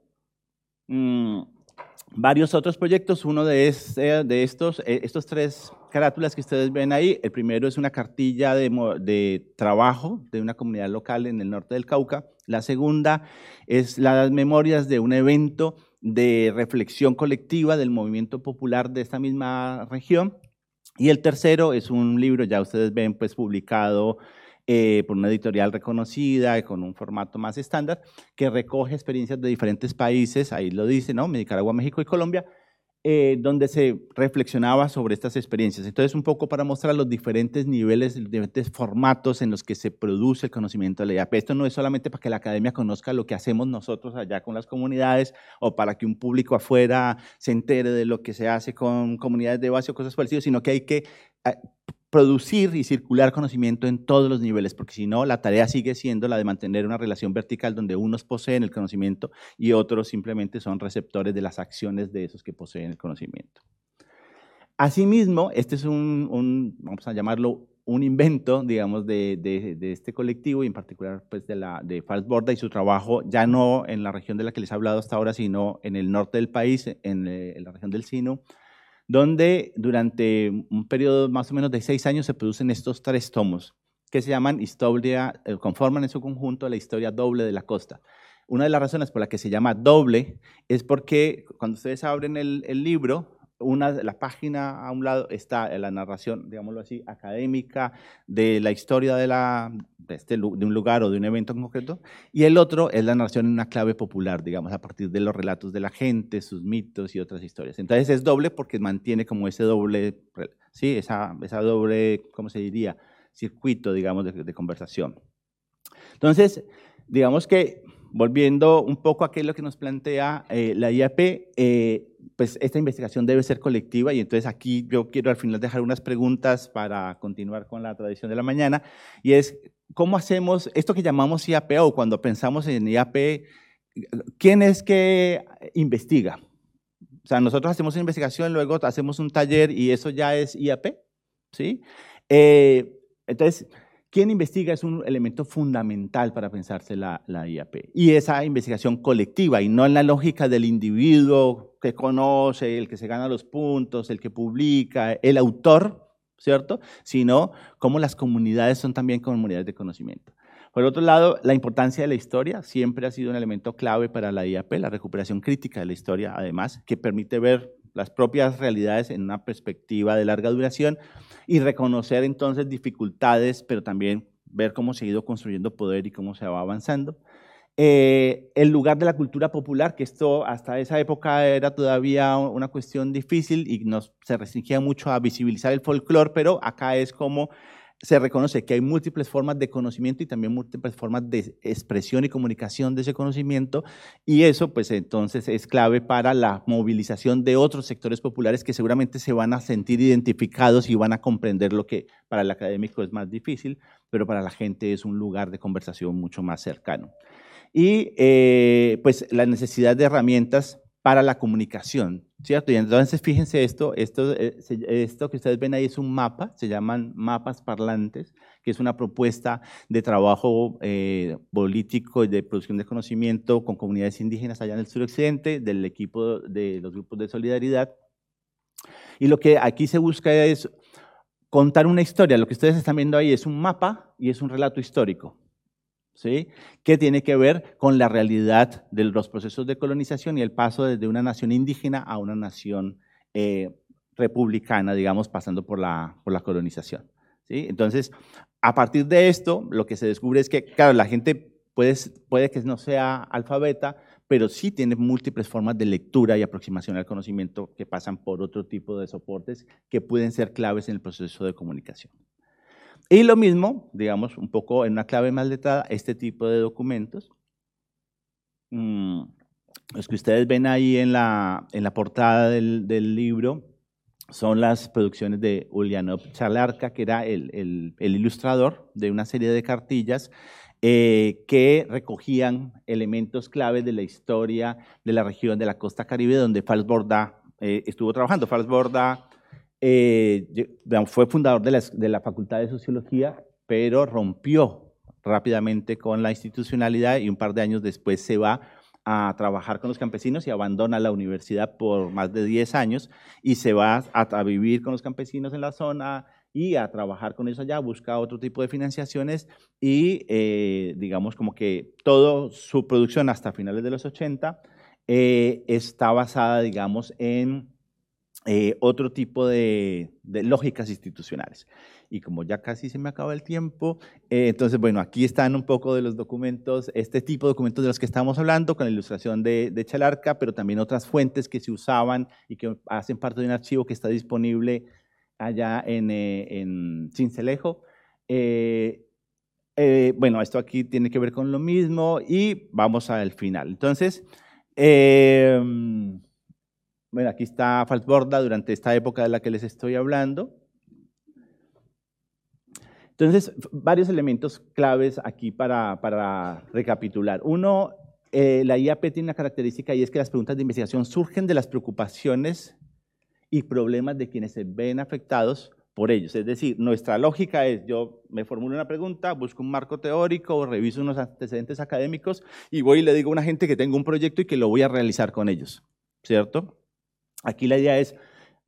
mmm, varios otros proyectos. Uno de, este, de estos, estos tres carátulas que ustedes ven ahí, el primero es una cartilla de, de trabajo de una comunidad local en el norte del Cauca. La segunda es las memorias de un evento de reflexión colectiva del movimiento popular de esta misma región. Y el tercero es un libro, ya ustedes ven, pues publicado Eh, por una editorial reconocida, con un formato más estándar, que recoge experiencias de diferentes países, ahí lo dice, ¿no?, Nicaragua, México y Colombia, eh, donde se reflexionaba sobre estas experiencias. Entonces, un poco para mostrar los diferentes niveles, los diferentes formatos en los que se produce el conocimiento de la I A P. Esto no es solamente para que la academia conozca lo que hacemos nosotros allá con las comunidades, o para que un público afuera se entere de lo que se hace con comunidades de base o cosas parecidas, sino que hay que eh, producir y circular conocimiento en todos los niveles, porque si no, la tarea sigue siendo la de mantener una relación vertical donde unos poseen el conocimiento y otros simplemente son receptores de las acciones de esos que poseen el conocimiento. Asimismo, este es un, un vamos a llamarlo, un invento, digamos, de, de, de este colectivo y en particular pues, de, la, de Fals Borda y su trabajo, ya no en la región de la que les he hablado hasta ahora, sino en el norte del país, en, en la región del Sinu, donde durante un periodo más o menos de seis años se producen estos tres tomos, que se llaman historia, conforman en su conjunto la historia doble de la costa. Una de las razones por la que se llama doble es porque cuando ustedes abren el, el libro, una, la página a un lado está la narración, digámoslo así, académica de la historia de, la, de, este, de un lugar o de un evento en concreto, y el otro es la narración en una clave popular, digamos, a partir de los relatos de la gente, sus mitos y otras historias. Entonces es doble porque mantiene como ese doble, sí, esa, esa doble, ¿cómo se diría?, circuito, digamos, de, de conversación. Entonces, digamos que, volviendo un poco a qué es lo que nos plantea eh, la I A P, eh, pues esta investigación debe ser colectiva y entonces aquí yo quiero al final dejar unas preguntas para continuar con la tradición de la mañana, y es, ¿cómo hacemos esto que llamamos I A P o cuando pensamos en I A P, quién es que investiga? O sea, nosotros hacemos una investigación, luego hacemos un taller y eso ya es I A P, ¿sí? Eh, entonces, ¿quién investiga? Es un elemento fundamental para pensarse la, la I A P. Y esa investigación colectiva, y no en la lógica del individuo que conoce, el que se gana los puntos, el que publica, el autor, ¿cierto? Sino cómo las comunidades son también comunidades de conocimiento. Por otro lado, la importancia de la historia siempre ha sido un elemento clave para la I A P, la recuperación crítica de la historia, además, que permite ver las propias realidades en una perspectiva de larga duración y reconocer entonces dificultades, pero también ver cómo se ha ido construyendo poder y cómo se va avanzando. Eh, el lugar de la cultura popular, que esto hasta esa época era todavía una cuestión difícil y nos, se restringía mucho a visibilizar el folclore, pero acá es como se reconoce que hay múltiples formas de conocimiento y también múltiples formas de expresión y comunicación de ese conocimiento, y eso pues entonces es clave para la movilización de otros sectores populares que seguramente se van a sentir identificados y van a comprender lo que para el académico es más difícil, pero para la gente es un lugar de conversación mucho más cercano. Y eh, pues la necesidad de herramientas para la comunicación, ¿cierto? Y entonces fíjense esto, esto, esto que ustedes ven ahí es un mapa, se llaman mapas parlantes, que es una propuesta de trabajo eh, político y de producción de conocimiento con comunidades indígenas allá en el suroccidente, del equipo de los grupos de solidaridad. Y lo que aquí se busca es contar una historia, lo que ustedes están viendo ahí es un mapa y es un relato histórico, ¿sí? Que tiene que ver con la realidad de los procesos de colonización y el paso desde una nación indígena a una nación eh, republicana, digamos, pasando por la, por la colonización, ¿sí? Entonces, a partir de esto, lo que se descubre es que, claro, la gente puede, puede que no sea alfabeta, pero sí tiene múltiples formas de lectura y aproximación al conocimiento que pasan por otro tipo de soportes que pueden ser claves en el proceso de comunicación. Y lo mismo, digamos, un poco en una clave más letrada, este tipo de documentos. Mmm, los que ustedes ven ahí en la, en la portada del, del libro son las producciones de Ulianov Chalarka, que era el, el, el ilustrador de una serie de cartillas eh, que recogían elementos claves de la historia de la región de la costa caribe, donde Fals Borda eh, estuvo trabajando. Fals Borda eh, fue fundador de la, de la Facultad de Sociología, pero rompió rápidamente con la institucionalidad y un par de años después se va a trabajar con los campesinos y abandona la universidad por más de diez años y se va a, a vivir con los campesinos en la zona y a trabajar con ellos allá, busca otro tipo de financiaciones y eh, digamos como que toda su producción hasta finales de los ochenta eh, está basada digamos en eh, otro tipo de, de lógicas institucionales. Y como ya casi se me acaba el tiempo, eh, entonces, bueno, aquí están un poco de los documentos, este tipo de documentos de los que estamos hablando, con la ilustración de, de Chalarka, pero también otras fuentes que se usaban y que hacen parte de un archivo que está disponible allá en, eh, en Cincelejo. Eh, eh, bueno, esto aquí tiene que ver con lo mismo y vamos al final. Entonces, eh, bueno, aquí está Fals Borda durante esta época de la que les estoy hablando. Entonces, varios elementos claves aquí para, para recapitular. Uno, eh, la I A P tiene una característica y es que las preguntas de investigación surgen de las preocupaciones y problemas de quienes se ven afectados por ellos. Es decir, nuestra lógica es, yo me formulo una pregunta, busco un marco teórico, reviso unos antecedentes académicos y voy y le digo a una gente que tengo un proyecto y que lo voy a realizar con ellos, ¿cierto? Aquí la idea es,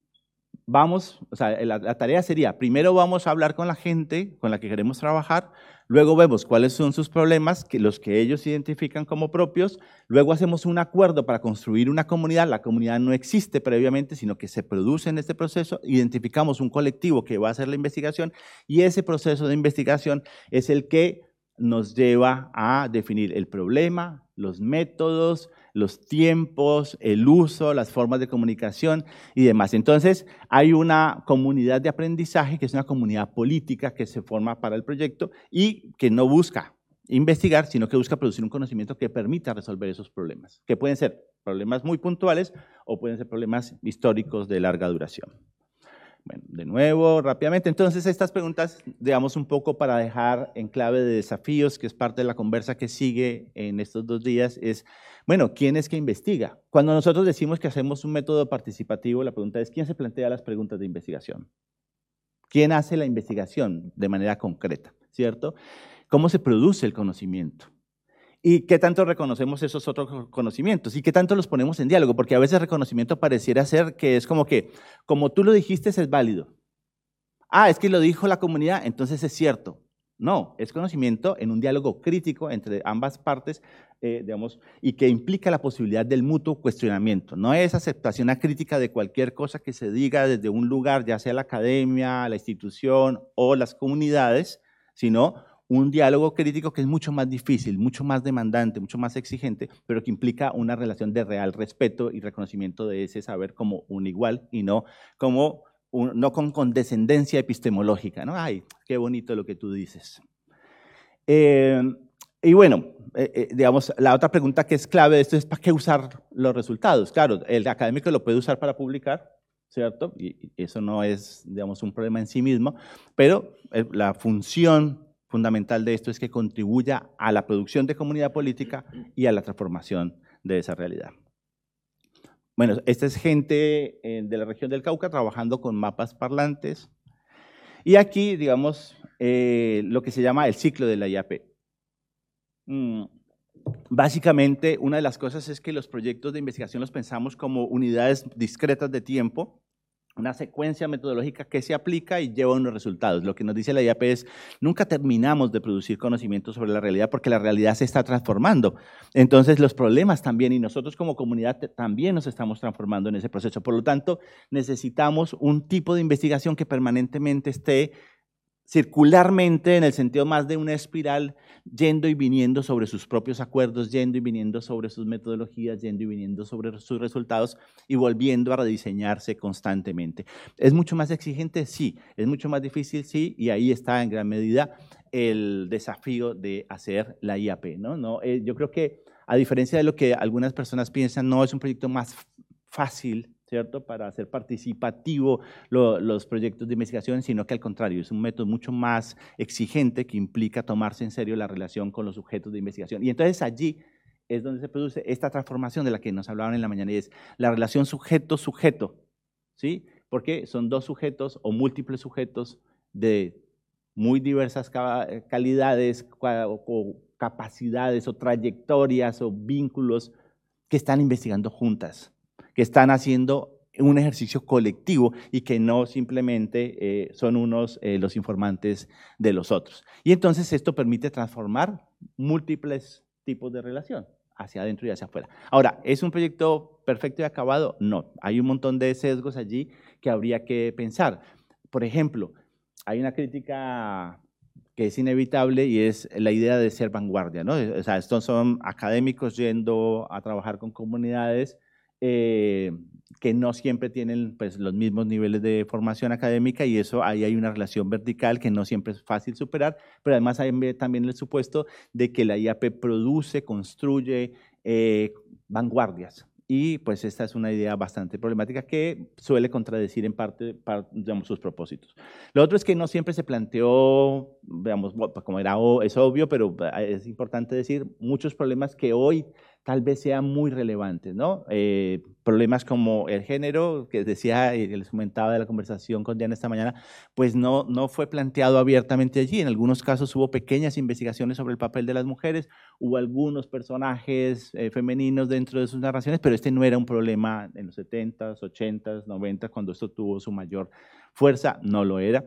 vamos, o sea, la, la tarea sería, primero vamos a hablar con la gente con la que queremos trabajar, luego vemos cuáles son sus problemas, que los que ellos identifican como propios, luego hacemos un acuerdo para construir una comunidad, la comunidad no existe previamente, sino que se produce en este proceso, identificamos un colectivo que va a hacer la investigación y ese proceso de investigación es el que nos lleva a definir el problema, los métodos, los tiempos, el uso, las formas de comunicación y demás. Entonces, hay una comunidad de aprendizaje que es una comunidad política que se forma para el proyecto y que no busca investigar, sino que busca producir un conocimiento que permita resolver esos problemas, que pueden ser problemas muy puntuales o pueden ser problemas históricos de larga duración. Bueno, de nuevo, rápidamente, entonces estas preguntas, digamos un poco para dejar en clave de desafíos, que es parte de la conversa que sigue en estos dos días, es, bueno, ¿quién es que investiga? Cuando nosotros decimos que hacemos un método participativo, la pregunta es, ¿quién se plantea las preguntas de investigación? ¿Quién hace la investigación de manera concreta, cierto? ¿Cómo se produce el conocimiento? ¿Y qué tanto reconocemos esos otros conocimientos? ¿Y qué tanto los ponemos en diálogo? Porque a veces reconocimiento pareciera ser que es como que, como tú lo dijiste, es válido. Ah, es que lo dijo la comunidad, entonces es cierto. No, es conocimiento en un diálogo crítico entre ambas partes, eh, digamos, y que implica la posibilidad del mutuo cuestionamiento. No es aceptación acrítica de cualquier cosa que se diga desde un lugar, ya sea la academia, la institución o las comunidades, sino un diálogo crítico que es mucho más difícil, mucho más demandante, mucho más exigente, pero que implica una relación de real respeto y reconocimiento de ese saber como un igual y no, como un, no con condescendencia epistemológica, ¿no? Ay, qué bonito lo que tú dices. Eh, y bueno, eh, eh, digamos, la otra pregunta que es clave de esto es ¿para qué usar los resultados? Claro, el académico lo puede usar para publicar, ¿cierto? Y eso no es, digamos, un problema en sí mismo, pero la función fundamental de esto es que contribuya a la producción de comunidad política y a la transformación de esa realidad. Bueno, esta es gente de la región del Cauca trabajando con mapas parlantes. Y aquí, digamos, eh, lo que se llama el ciclo de la I A P. Mm, básicamente, una de las cosas es que los proyectos de investigación los pensamos como unidades discretas de tiempo, una secuencia metodológica que se aplica y lleva unos resultados. Lo que nos dice la I A P es, nunca terminamos de producir conocimiento sobre la realidad porque la realidad se está transformando. Entonces, los problemas también, y nosotros como comunidad también nos estamos transformando en ese proceso. Por lo tanto, necesitamos un tipo de investigación que permanentemente esté circularmente, en el sentido más de una espiral, yendo y viniendo sobre sus propios acuerdos, yendo y viniendo sobre sus metodologías, yendo y viniendo sobre sus resultados y volviendo a rediseñarse constantemente. ¿Es mucho más exigente? Sí. ¿Es mucho más difícil? Sí. Y ahí está en gran medida el desafío de hacer la I A P, ¿no? No, eh, yo creo que, a diferencia de lo que algunas personas piensan, no es un proyecto más fácil, ¿cierto? Para hacer participativo lo, los proyectos de investigación, sino que al contrario, es un método mucho más exigente que implica tomarse en serio la relación con los sujetos de investigación. Y entonces allí es donde se produce esta transformación de la que nos hablaban en la mañana, y es la relación sujeto-sujeto, ¿sí? Porque son dos sujetos o múltiples sujetos de muy diversas calidades o capacidades o trayectorias o vínculos que están investigando juntas, que están haciendo un ejercicio colectivo y que no simplemente eh, son unos eh, los informantes de los otros. Y entonces esto permite transformar múltiples tipos de relación, hacia adentro y hacia afuera. Ahora, ¿es un proyecto perfecto y acabado? No, hay un montón de sesgos allí que habría que pensar. Por ejemplo, hay una crítica que es inevitable y es la idea de ser vanguardia, ¿no? O sea, estos son académicos yendo a trabajar con comunidades eh, que no siempre tienen pues, los mismos niveles de formación académica, y eso ahí hay una relación vertical que no siempre es fácil superar, pero además hay también el supuesto de que la I A P produce, construye eh, vanguardias. Y pues esta es una idea bastante problemática que suele contradecir en parte, parte digamos, sus propósitos. Lo otro es que no siempre se planteó, digamos, como era, es obvio, pero es importante decir, muchos problemas que hoy tal vez sean muy relevantes, ¿no? Eh, problemas como el género, que decía y les comentaba de la conversación con Diana esta mañana, pues no, no fue planteado abiertamente allí. En algunos casos hubo pequeñas investigaciones sobre el papel de las mujeres, hubo algunos personajes eh, femeninos dentro de sus narraciones, pero este no era un problema en los setentas, ochentas, noventas, cuando esto tuvo su mayor fuerza, no lo era.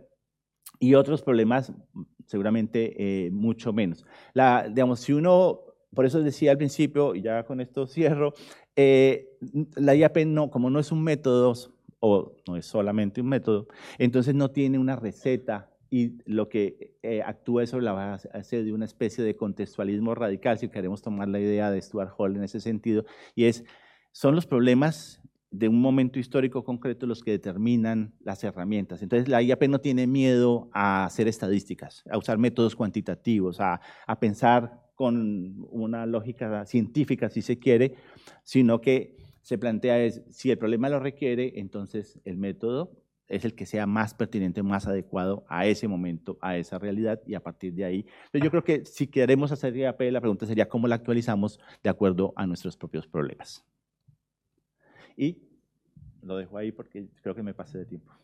Y otros problemas seguramente eh, mucho menos. La, digamos, si uno... Por eso decía al principio, y ya con esto cierro, eh, la I A P no, como no es un método, o no es solamente un método, entonces no tiene una receta, y lo que eh, actúa es sobre la base de una especie de contextualismo radical, si queremos tomar la idea de Stuart Hall en ese sentido, y es, son los problemas de un momento histórico concreto los que determinan las herramientas. Entonces la I A P no tiene miedo a hacer estadísticas, a usar métodos cuantitativos, a, a pensar con una lógica científica, si se quiere, sino que se plantea es, si el problema lo requiere, entonces el método es el que sea más pertinente, más adecuado a ese momento, a esa realidad, y a partir de ahí. Entonces yo creo que si queremos hacer I A P, la pregunta sería cómo la actualizamos de acuerdo a nuestros propios problemas. Y lo dejo ahí porque creo que me pasé de tiempo.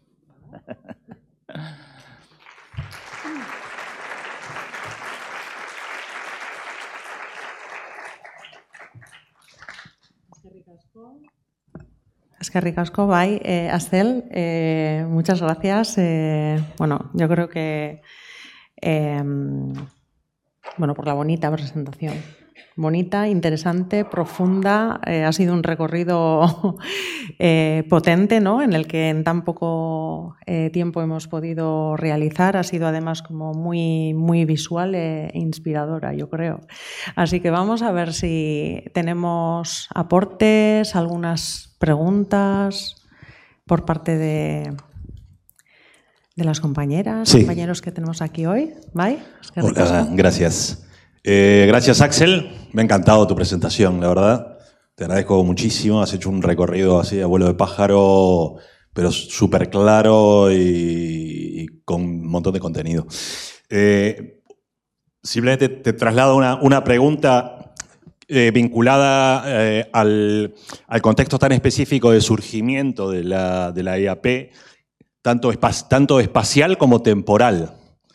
Eskerrik asko, bai, eh, Astel, eh, muchas gracias. Eh, bueno, yo creo que, eh, bueno, por la bonita presentación. Bonita, interesante, profunda. Eh, ha sido un recorrido eh, potente, ¿no? En el que en tan poco eh, tiempo hemos podido realizar. Ha sido además como muy, muy visual e inspiradora, yo creo. Así que vamos a ver si tenemos aportes, algunas preguntas por parte de, de las compañeras, sí. compañeros que tenemos aquí hoy. ¿Vai? Hola, gracias. Eh, gracias, Axel. Me ha encantado tu presentación, la verdad. Te agradezco muchísimo. Has hecho un recorrido así a vuelo de pájaro, pero súper claro y, y con un montón de contenido. Eh, simplemente te traslado una, una pregunta eh, vinculada eh, al, al contexto tan específico de surgimiento de la, de la I A P, tanto, espa- tanto espacial como temporal.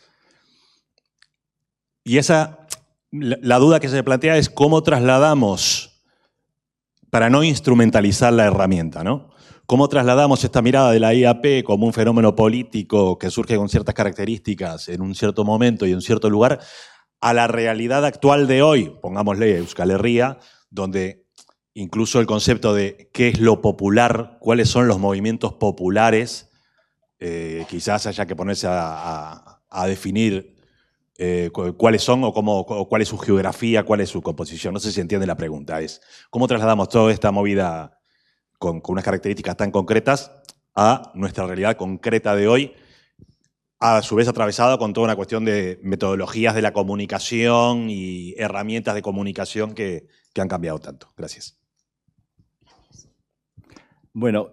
Y esa... La duda que se plantea es cómo trasladamos, para no instrumentalizar la herramienta, ¿no? Cómo trasladamos esta mirada de la I A P como un fenómeno político que surge con ciertas características en un cierto momento y en un cierto lugar, a la realidad actual de hoy, pongámosle Euskal Herria, donde incluso el concepto de qué es lo popular, cuáles son los movimientos populares, eh, quizás haya que ponerse a, a, a definir Eh, cuáles son o, cómo, o cuál es su geografía, cuál es su composición. No sé si entiende la pregunta. Es cómo trasladamos toda esta movida con, con unas características tan concretas a nuestra realidad concreta de hoy, a su vez atravesada con toda una cuestión de metodologías de la comunicación y herramientas de comunicación que, que han cambiado tanto. Gracias. Bueno,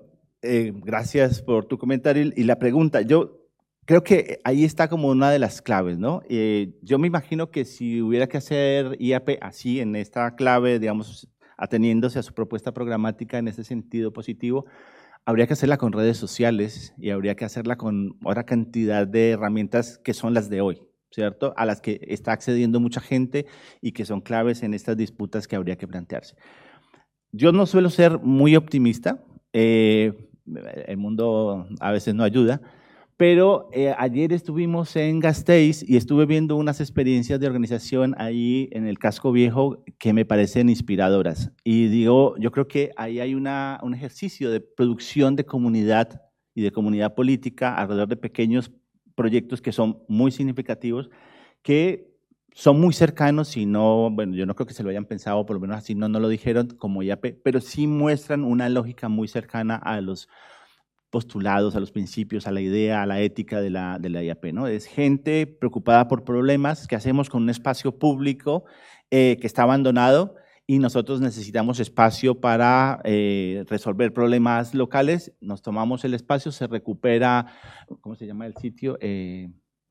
eh, gracias por tu comentario y la pregunta. Yo creo que ahí está como una de las claves, ¿no? Eh, yo me imagino que si hubiera que hacer I A P así, en esta clave, digamos, ateniéndose a su propuesta programática en ese sentido positivo, habría que hacerla con redes sociales y habría que hacerla con otra cantidad de herramientas que son las de hoy, ¿cierto? A las que está accediendo mucha gente y que son claves en estas disputas que habría que plantearse. Yo no suelo ser muy optimista, eh, el mundo a veces no ayuda, pero eh, ayer estuvimos en Gasteiz y estuve viendo unas experiencias de organización ahí en el Casco Viejo que me parecen inspiradoras. Y digo, yo creo que ahí hay una, un ejercicio de producción de comunidad y de comunidad política alrededor de pequeños proyectos que son muy significativos, que son muy cercanos y no, bueno, yo no creo que se lo hayan pensado, por lo menos así no, no lo dijeron como I A P, pero sí muestran una lógica muy cercana a los postulados, a los principios, a la idea, a la ética de la, de la I A P, ¿no? Es gente preocupada por problemas que hacemos con un espacio público eh, que está abandonado y nosotros necesitamos espacio para eh, resolver problemas locales, nos tomamos el espacio, se recupera, ¿cómo se llama el sitio? Eh,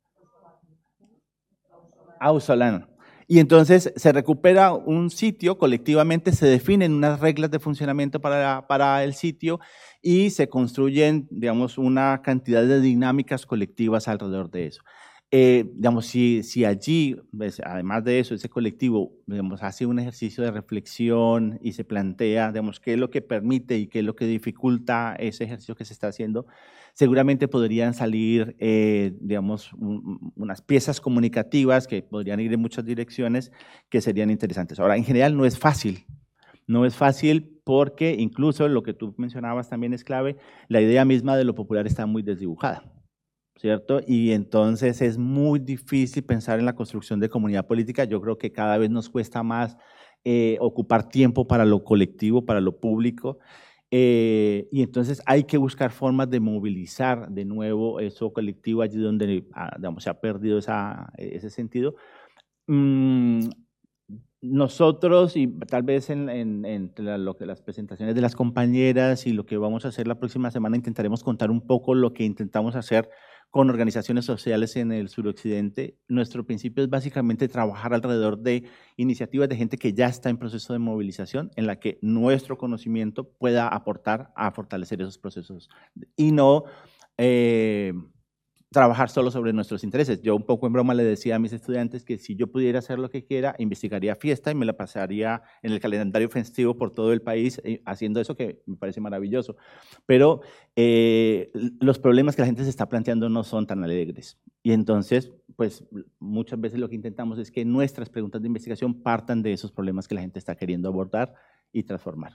Ausolano. Y entonces se recupera un sitio, colectivamente se definen unas reglas de funcionamiento para, para el sitio y se construyen, digamos, una cantidad de dinámicas colectivas alrededor de eso. Eh, digamos, si, si allí, pues, además de eso, ese colectivo, digamos, hace un ejercicio de reflexión y se plantea, digamos, qué es lo que permite y qué es lo que dificulta ese ejercicio que se está haciendo, seguramente podrían salir, eh, digamos, un, unas piezas comunicativas que podrían ir en muchas direcciones que serían interesantes. Ahora, en general no es fácil, no es fácil porque incluso lo que tú mencionabas también es clave, la idea misma de lo popular está muy desdibujada, ¿cierto? Y entonces es muy difícil pensar en la construcción de comunidad política. Yo creo que cada vez nos cuesta más eh, ocupar tiempo para lo colectivo, para lo público. Eh, y entonces hay que buscar formas de movilizar de nuevo eso colectivo allí donde digamos, se ha perdido esa, ese sentido. Mm, nosotros, y tal vez en, en, en lo que, las presentaciones de las compañeras y lo que vamos a hacer la próxima semana, intentaremos contar un poco lo que intentamos hacer con organizaciones sociales en el suroccidente. Nuestro principio es básicamente trabajar alrededor de iniciativas de gente que ya está en proceso de movilización, en la que nuestro conocimiento pueda aportar a fortalecer esos procesos y no eh, trabajar solo sobre nuestros intereses. Yo un poco en broma le decía a mis estudiantes que si yo pudiera hacer lo que quiera, investigaría fiesta y me la pasaría en el calendario festivo por todo el país haciendo eso, que me parece maravilloso. Pero eh, los problemas que la gente se está planteando no son tan alegres. Y entonces, pues muchas veces lo que intentamos es que nuestras preguntas de investigación partan de esos problemas que la gente está queriendo abordar y transformar.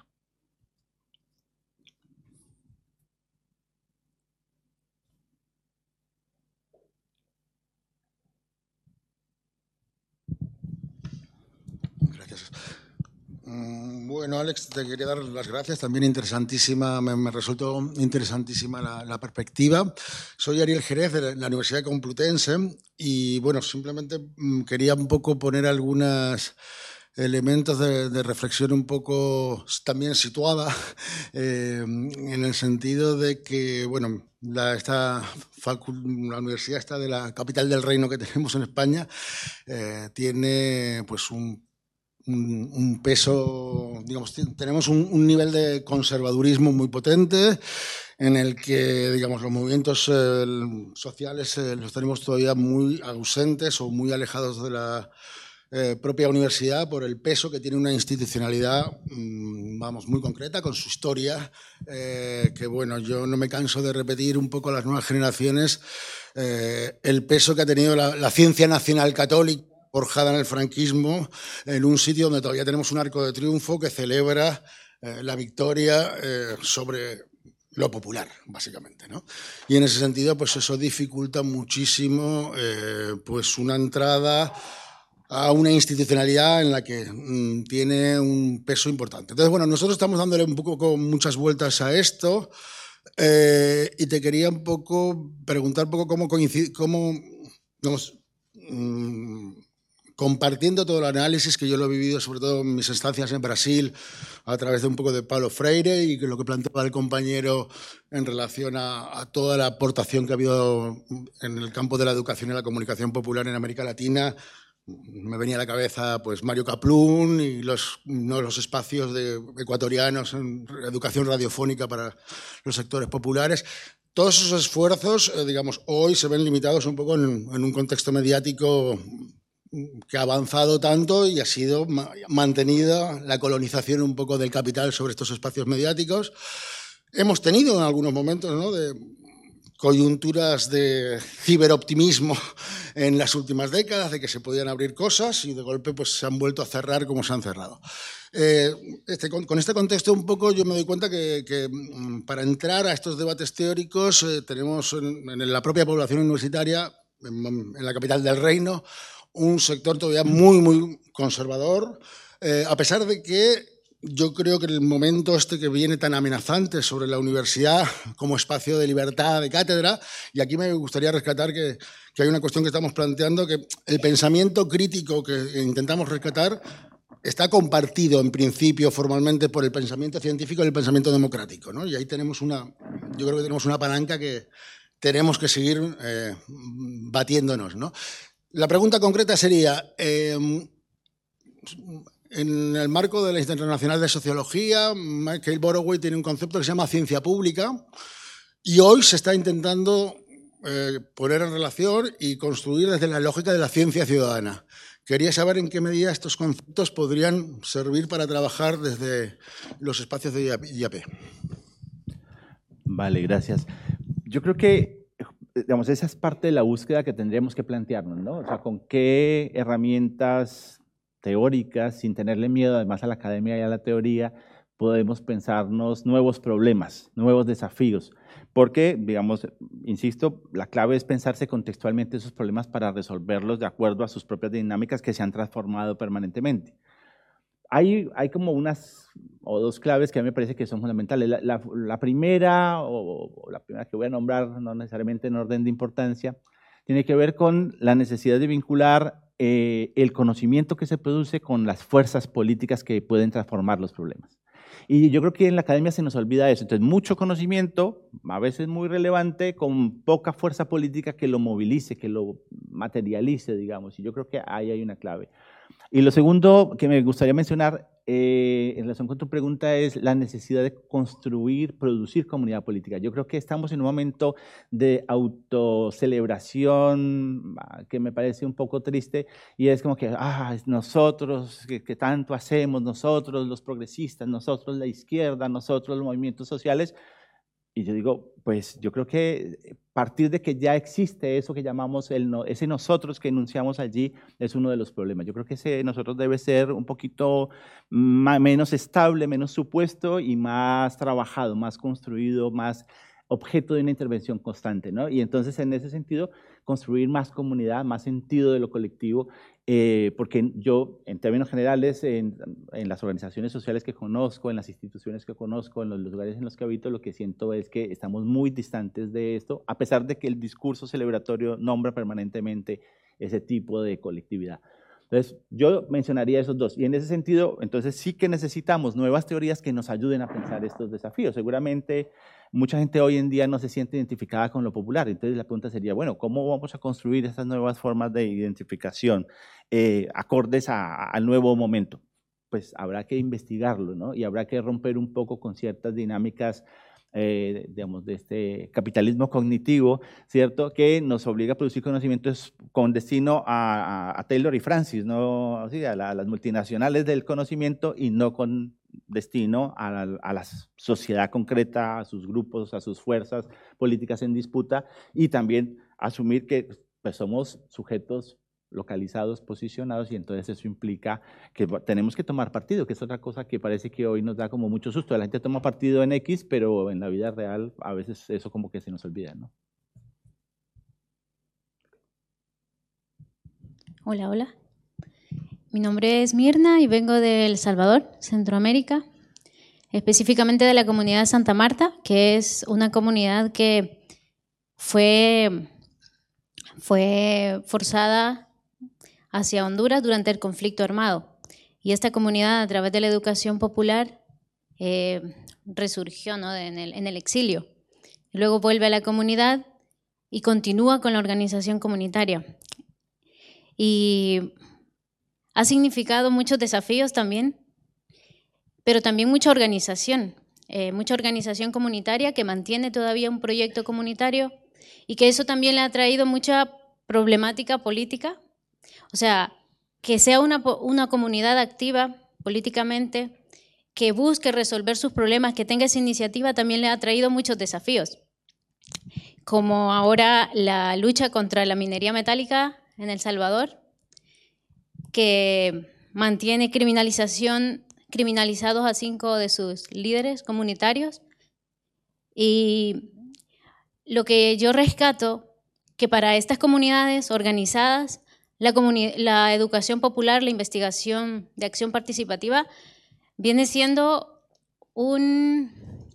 Gracias. Bueno, Alex, te quería dar las gracias. También interesantísima, me, me resultó interesantísima la, la perspectiva. Soy Ariel Jerez de la Universidad Complutense y, bueno, simplemente quería un poco poner algunos elementos de, de reflexión un poco también situada eh, en el sentido de que, bueno, la, esta la universidad esta de la capital del reino que tenemos en España eh, tiene pues un Un, un peso, digamos, tenemos un, un nivel de conservadurismo muy potente en el que, digamos, los movimientos eh, sociales eh, los tenemos todavía muy ausentes o muy alejados de la eh, propia universidad por el peso que tiene una institucionalidad, mmm, vamos, muy concreta, con su historia, eh, que, bueno, yo no me canso de repetir un poco a las nuevas generaciones eh, el peso que ha tenido la, la ciencia nacional católica forjada en el franquismo, en un sitio donde todavía tenemos un arco de triunfo que celebra eh, la victoria eh, sobre lo popular, básicamente, ¿no? Y en ese sentido, pues eso dificulta muchísimo eh, pues una entrada a una institucionalidad en la que mmm, tiene un peso importante. Entonces, bueno, nosotros estamos dándole un poco con muchas vueltas a esto eh, y te quería un poco preguntar un poco cómo coincide, cómo, digamos, mmm, compartiendo todo el análisis que yo lo he vivido, sobre todo en mis estancias en Brasil, a través de un poco de Paulo Freire y que lo que planteaba el compañero en relación a, a toda la aportación que ha habido en el campo de la educación y la comunicación popular en América Latina. Me venía a la cabeza pues Mario Kaplún y los, no, los espacios de, ecuatorianos en educación radiofónica para los sectores populares. Todos esos esfuerzos, eh, digamos, hoy se ven limitados un poco en, en un contexto mediático que ha avanzado tanto y ha sido ma mantenida la colonización un poco del capital sobre estos espacios mediáticos. Hemos tenido en algunos momentos, ¿no?, de coyunturas de ciberoptimismo en las últimas décadas, de que se podían abrir cosas y de golpe pues, se han vuelto a cerrar como se han cerrado. Eh, este, con, con este contexto un poco yo me doy cuenta que, que para entrar a estos debates teóricos eh, tenemos en, en la propia población universitaria, en, en la capital del reino, un sector todavía muy, muy conservador, eh, a pesar de que yo creo que el momento este que viene tan amenazante sobre la universidad como espacio de libertad, de cátedra, y aquí me gustaría rescatar que, que hay una cuestión que estamos planteando, que el pensamiento crítico que intentamos rescatar está compartido en principio formalmente por el pensamiento científico y el pensamiento democrático, ¿no? Y ahí tenemos una, yo creo que tenemos una palanca que tenemos que seguir eh, batiéndonos, ¿no? La pregunta concreta sería, eh, en el marco de la Internacional de Sociología, Michael Boroway tiene un concepto que se llama ciencia pública y hoy se está intentando eh, poner en relación y construir desde la lógica de la ciencia ciudadana. Quería saber en qué medida estos conceptos podrían servir para trabajar desde los espacios de I A P. Vale, gracias. Yo creo que, digamos, esa es parte de la búsqueda que tendríamos que plantearnos, ¿no? O sea, con qué herramientas teóricas, sin tenerle miedo además a la academia y a la teoría, podemos pensarnos nuevos problemas, nuevos desafíos. Porque, digamos, insisto, la clave es pensarse contextualmente esos problemas para resolverlos de acuerdo a sus propias dinámicas que se han transformado permanentemente. Hay, hay como unas o dos claves que a mí me parece que son fundamentales. La, la, la primera, o, o la primera que voy a nombrar, no necesariamente en orden de importancia, tiene que ver con la necesidad de vincular eh, el conocimiento que se produce con las fuerzas políticas que pueden transformar los problemas. Y yo creo que en la academia se nos olvida eso. Entonces, mucho conocimiento, a veces muy relevante, con poca fuerza política que lo movilice, que lo materialice, digamos. Y yo creo que ahí hay una clave. Y lo segundo que me gustaría mencionar eh, en relación con tu pregunta es la necesidad de construir, producir comunidad política. Yo creo que estamos en un momento de autocelebración que me parece un poco triste y es como que ah, nosotros, que, que tanto hacemos, nosotros los progresistas, nosotros la izquierda, nosotros los movimientos sociales. Y yo digo, pues yo creo que a partir de que ya existe eso que llamamos el no, ese nosotros que enunciamos allí es uno de los problemas. Yo creo que ese nosotros debe ser un poquito más, menos estable, menos supuesto y más trabajado, más construido, más objeto de una intervención constante, ¿no? Y entonces en ese sentido construir más comunidad, más sentido de lo colectivo, eh, porque yo en términos generales en, en las organizaciones sociales que conozco, en las instituciones que conozco, en los lugares en los que habito, lo que siento es que estamos muy distantes de esto, a pesar de que el discurso celebratorio nombra permanentemente ese tipo de colectividad. Entonces, yo mencionaría esos dos. Y en ese sentido, entonces sí que necesitamos nuevas teorías que nos ayuden a pensar estos desafíos. Seguramente mucha gente hoy en día no se siente identificada con lo popular. Entonces la pregunta sería, bueno, ¿cómo vamos a construir estas nuevas formas de identificación eh, acordes a, al nuevo momento? Pues habrá que investigarlo, ¿no? Y habrá que romper un poco con ciertas dinámicas Eh, digamos, de este capitalismo cognitivo, ¿cierto?, que nos obliga a producir conocimientos con destino a, a, a Taylor y Francis, ¿no? Sí, a, la, a las multinacionales del conocimiento y no con destino a la, a la sociedad concreta, a sus grupos, a sus fuerzas políticas en disputa, y también asumir que pues, somos sujetos localizados, posicionados, y entonces eso implica que tenemos que tomar partido, que es otra cosa que parece que hoy nos da como mucho susto. La gente toma partido en X, pero en la vida real a veces eso como que se nos olvida, ¿no? Hola, hola. Mi nombre es Mirna y vengo de El Salvador, Centroamérica, específicamente de la comunidad de Santa Marta, que es una comunidad que fue, fue forzada hacia Honduras durante el conflicto armado. Y esta comunidad, a través de la educación popular, eh, resurgió, ¿no?, en, el, en el exilio. Luego vuelve a la comunidad y continúa con la organización comunitaria. Y ha significado muchos desafíos también, pero también mucha organización, eh, mucha organización comunitaria que mantiene todavía un proyecto comunitario y que eso también le ha traído mucha problemática política. O sea, que sea una, una comunidad activa políticamente, que busque resolver sus problemas, que tenga esa iniciativa, también le ha traído muchos desafíos, como ahora la lucha contra la minería metálica en El Salvador, que mantiene criminalización, criminalizados a cinco de sus líderes comunitarios. Y lo que yo rescato, que para estas comunidades organizadas, la, comuni- la educación popular, la investigación de acción participativa, viene siendo un,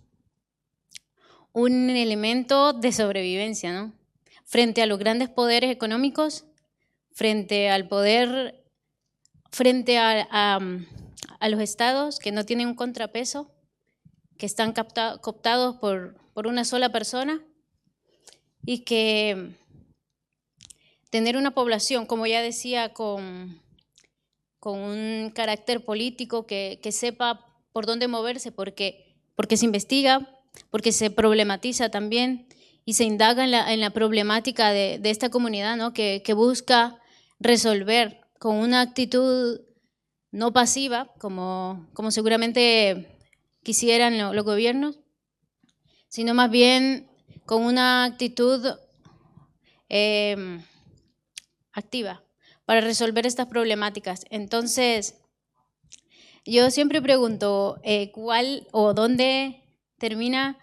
un elemento de sobrevivencia, ¿no?, frente a los grandes poderes económicos, frente al poder, frente a, a, a los estados que no tienen un contrapeso, que están capta, cooptados por, por una sola persona, y que tener una población, como ya decía, con, con un carácter político, que, que sepa por dónde moverse, porque, porque se investiga, porque se problematiza también y se indaga en la, en la problemática de, de esta comunidad, ¿no?, que, que busca resolver con una actitud no pasiva, como, como seguramente quisieran lo, los gobiernos, sino más bien con una actitud eh, activa para resolver estas problemáticas. Entonces, yo siempre pregunto, eh, ¿cuál o dónde termina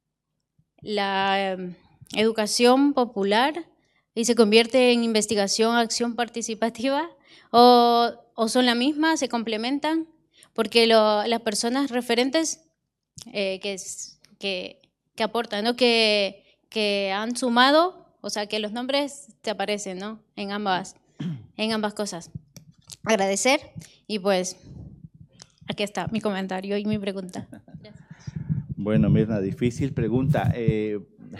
la eh, educación popular y se convierte en investigación, acción participativa? ¿O, o son la misma, se complementan? Porque lo, las personas referentes eh, que, que, que aportan, ¿no?, que, que han sumado, o sea, que los nombres te aparecen, ¿no?, en ambas, en ambas cosas. Agradecer y pues aquí está mi comentario y mi pregunta. Gracias. Bueno, Mirna, difícil pregunta. Eh,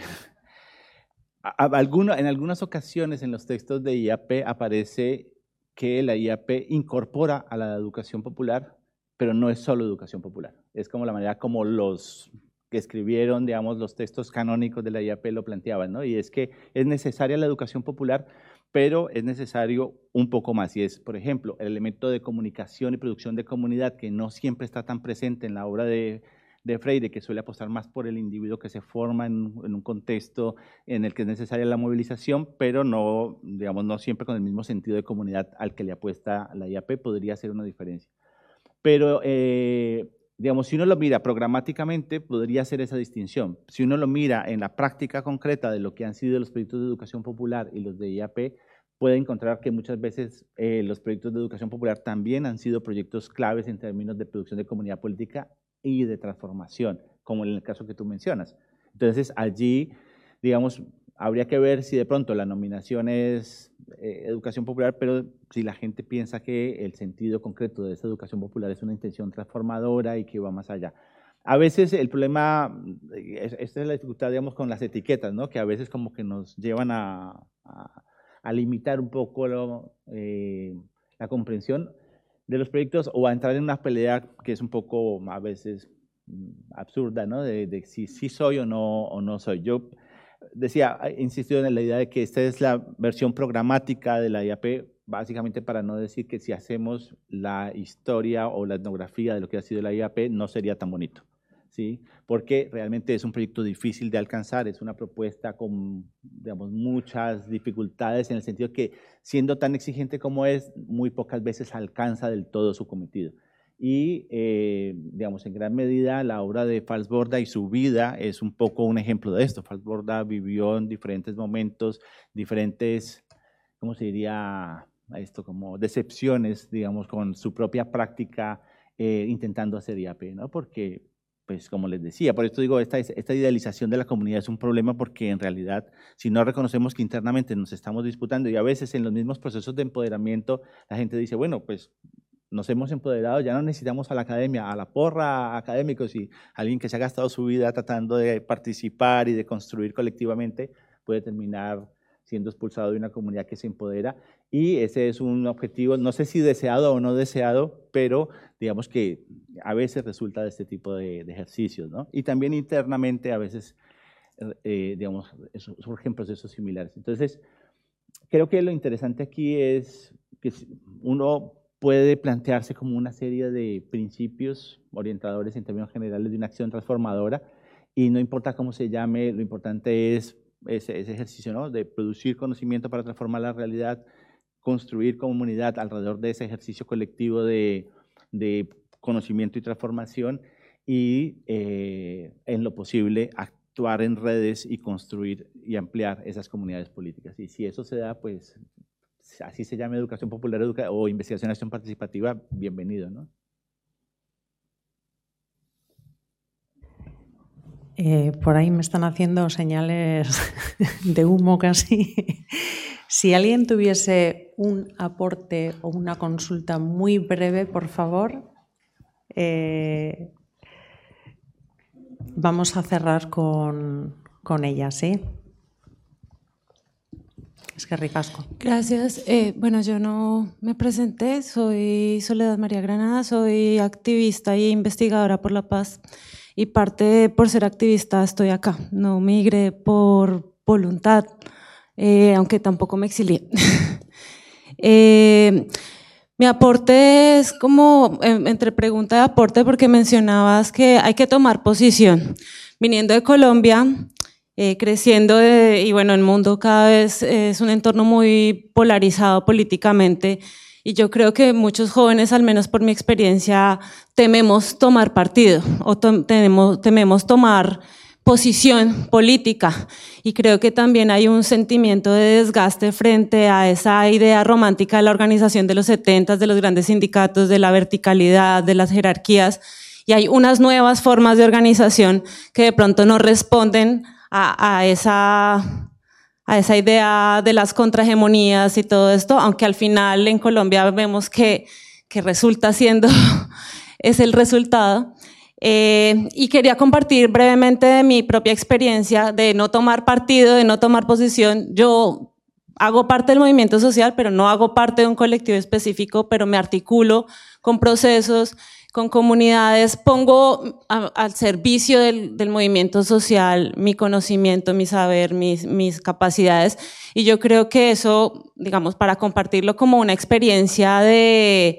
a, a, alguno, en algunas ocasiones en los textos de I A P aparece que la I A P incorpora a la educación popular, pero no es solo educación popular. Es como la manera como los que escribieron, digamos, los textos canónicos de la I A P lo planteaban, ¿no? Y es que es necesaria la educación popular, pero es necesario un poco más. Y es, por ejemplo, el elemento de comunicación y producción de comunidad, que no siempre está tan presente en la obra de, de Freire, que suele apostar más por el individuo que se forma en, en un contexto en el que es necesaria la movilización, pero no, digamos, no siempre con el mismo sentido de comunidad al que le apuesta la I A P, podría ser una diferencia. Pero, eh, digamos, si uno lo mira programáticamente, podría hacer esa distinción. Si uno lo mira en la práctica concreta de lo que han sido los proyectos de educación popular y los de I A P, puede encontrar que muchas veces eh, los proyectos de educación popular también han sido proyectos claves en términos de producción de comunidad política y de transformación, como en el caso que tú mencionas. Entonces, allí, digamos, habría que ver si de pronto la nominación es eh, educación popular, pero si la gente piensa que el sentido concreto de esa educación popular es una intención transformadora y que va más allá. A veces el problema, esta es la dificultad, digamos, con las etiquetas, ¿no?, que a veces como que nos llevan a, a, a limitar un poco lo, eh, la comprensión de los proyectos o a entrar en una pelea que es un poco a veces absurda, ¿no?, de, de si sí soy o no, o no soy. Yo decía, insistido en la idea de que esta es la versión programática de la I A P, básicamente para no decir que si hacemos la historia o la etnografía de lo que ha sido la I A P no sería tan bonito, ¿sí? Porque realmente es un proyecto difícil de alcanzar, es una propuesta con, digamos, muchas dificultades en el sentido que, siendo tan exigente como es, muy pocas veces alcanza del todo su cometido. Y, eh, digamos, en gran medida la obra de Falsborda y su vida es un poco un ejemplo de esto. Falsborda vivió en diferentes momentos, diferentes, ¿cómo se diría esto? Como decepciones, digamos, con su propia práctica, eh, intentando hacer I A P, ¿no? Porque pues como les decía, por esto digo, esta, esta idealización de la comunidad es un problema porque en realidad si no reconocemos que internamente nos estamos disputando y a veces en los mismos procesos de empoderamiento la gente dice, bueno, pues nos hemos empoderado, ya no necesitamos a la academia, a la porra, a académicos y alguien que se ha gastado su vida tratando de participar y de construir colectivamente puede terminar siendo expulsado de una comunidad que se empodera y ese es un objetivo, no sé si deseado o no deseado, pero digamos que a veces resulta de este tipo de, de ejercicios, ¿no? Y también internamente a veces, eh, digamos, surgen procesos similares. Entonces, creo que lo interesante aquí es que uno puede plantearse como una serie de principios orientadores en términos generales de una acción transformadora y no importa cómo se llame, lo importante es ese, ese ejercicio, ¿no? De producir conocimiento para transformar la realidad, construir comunidad alrededor de ese ejercicio colectivo de, de conocimiento y transformación y eh, en lo posible actuar en redes y construir y ampliar esas comunidades políticas. Y si eso se da, pues así se llama educación popular educa o investigación y acción participativa, bienvenido, ¿no? Eh, por ahí me están haciendo señales de humo casi. Si alguien tuviese un aporte o una consulta muy breve, por favor, eh, vamos a cerrar con, con ella, ¿sí? Es que ricasco. Gracias. Eh, bueno, yo no me presenté, soy Soledad María Granada, soy activista e investigadora por la paz y parte por ser activista estoy acá. No migré por voluntad, eh, aunque tampoco me exilié. eh, mi aporte es como eh, entre pregunta y aporte porque mencionabas que hay que tomar posición. Viniendo de Colombia, Eh, creciendo de, y bueno, el mundo cada vez es un entorno muy polarizado políticamente y yo creo que muchos jóvenes, al menos por mi experiencia, tememos tomar partido o to tememos, tememos tomar posición política y creo que también hay un sentimiento de desgaste frente a esa idea romántica de la organización de los setentas, de los grandes sindicatos, de la verticalidad, de las jerarquías y hay unas nuevas formas de organización que de pronto no responden A, a, esa, a esa idea de las contrahegemonías y todo esto, aunque al final en Colombia vemos que, que resulta siendo, es el resultado. Eh, y quería compartir brevemente de mi propia experiencia de no tomar partido, de no tomar posición. Yo hago parte del movimiento social, pero no hago parte de un colectivo específico, pero me articulo con procesos, con comunidades, pongo a, al servicio del, del movimiento social mi conocimiento, mi saber, mis, mis capacidades y yo creo que eso, digamos, para compartirlo como una experiencia de,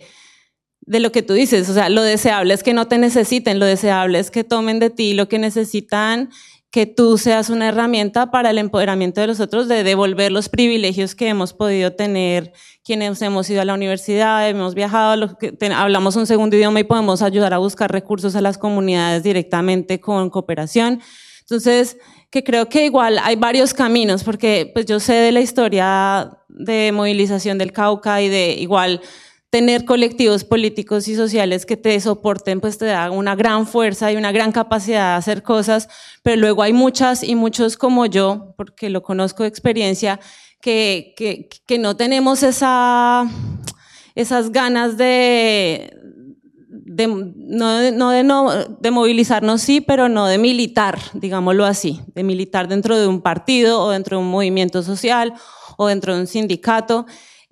de lo que tú dices, o sea, lo deseable es que no te necesiten, lo deseable es que tomen de ti lo que necesitan, que tú seas una herramienta para el empoderamiento de los otros, de devolver los privilegios que hemos podido tener quienes hemos ido a la universidad, hemos viajado, los que ten, hablamos un segundo idioma y podemos ayudar a buscar recursos a las comunidades directamente con cooperación. Entonces, que creo que igual hay varios caminos, porque pues yo sé de la historia de movilización del Cauca y de igual tener colectivos políticos y sociales que te soporten, pues te da una gran fuerza y una gran capacidad de hacer cosas, pero luego hay muchas y muchos como yo, porque lo conozco de experiencia, que, que, que no tenemos esa, esas ganas de, de, no, de, no, de, no, de movilizarnos, sí, pero no de militar, digámoslo así, de militar dentro de un partido o dentro de un movimiento social o dentro de un sindicato,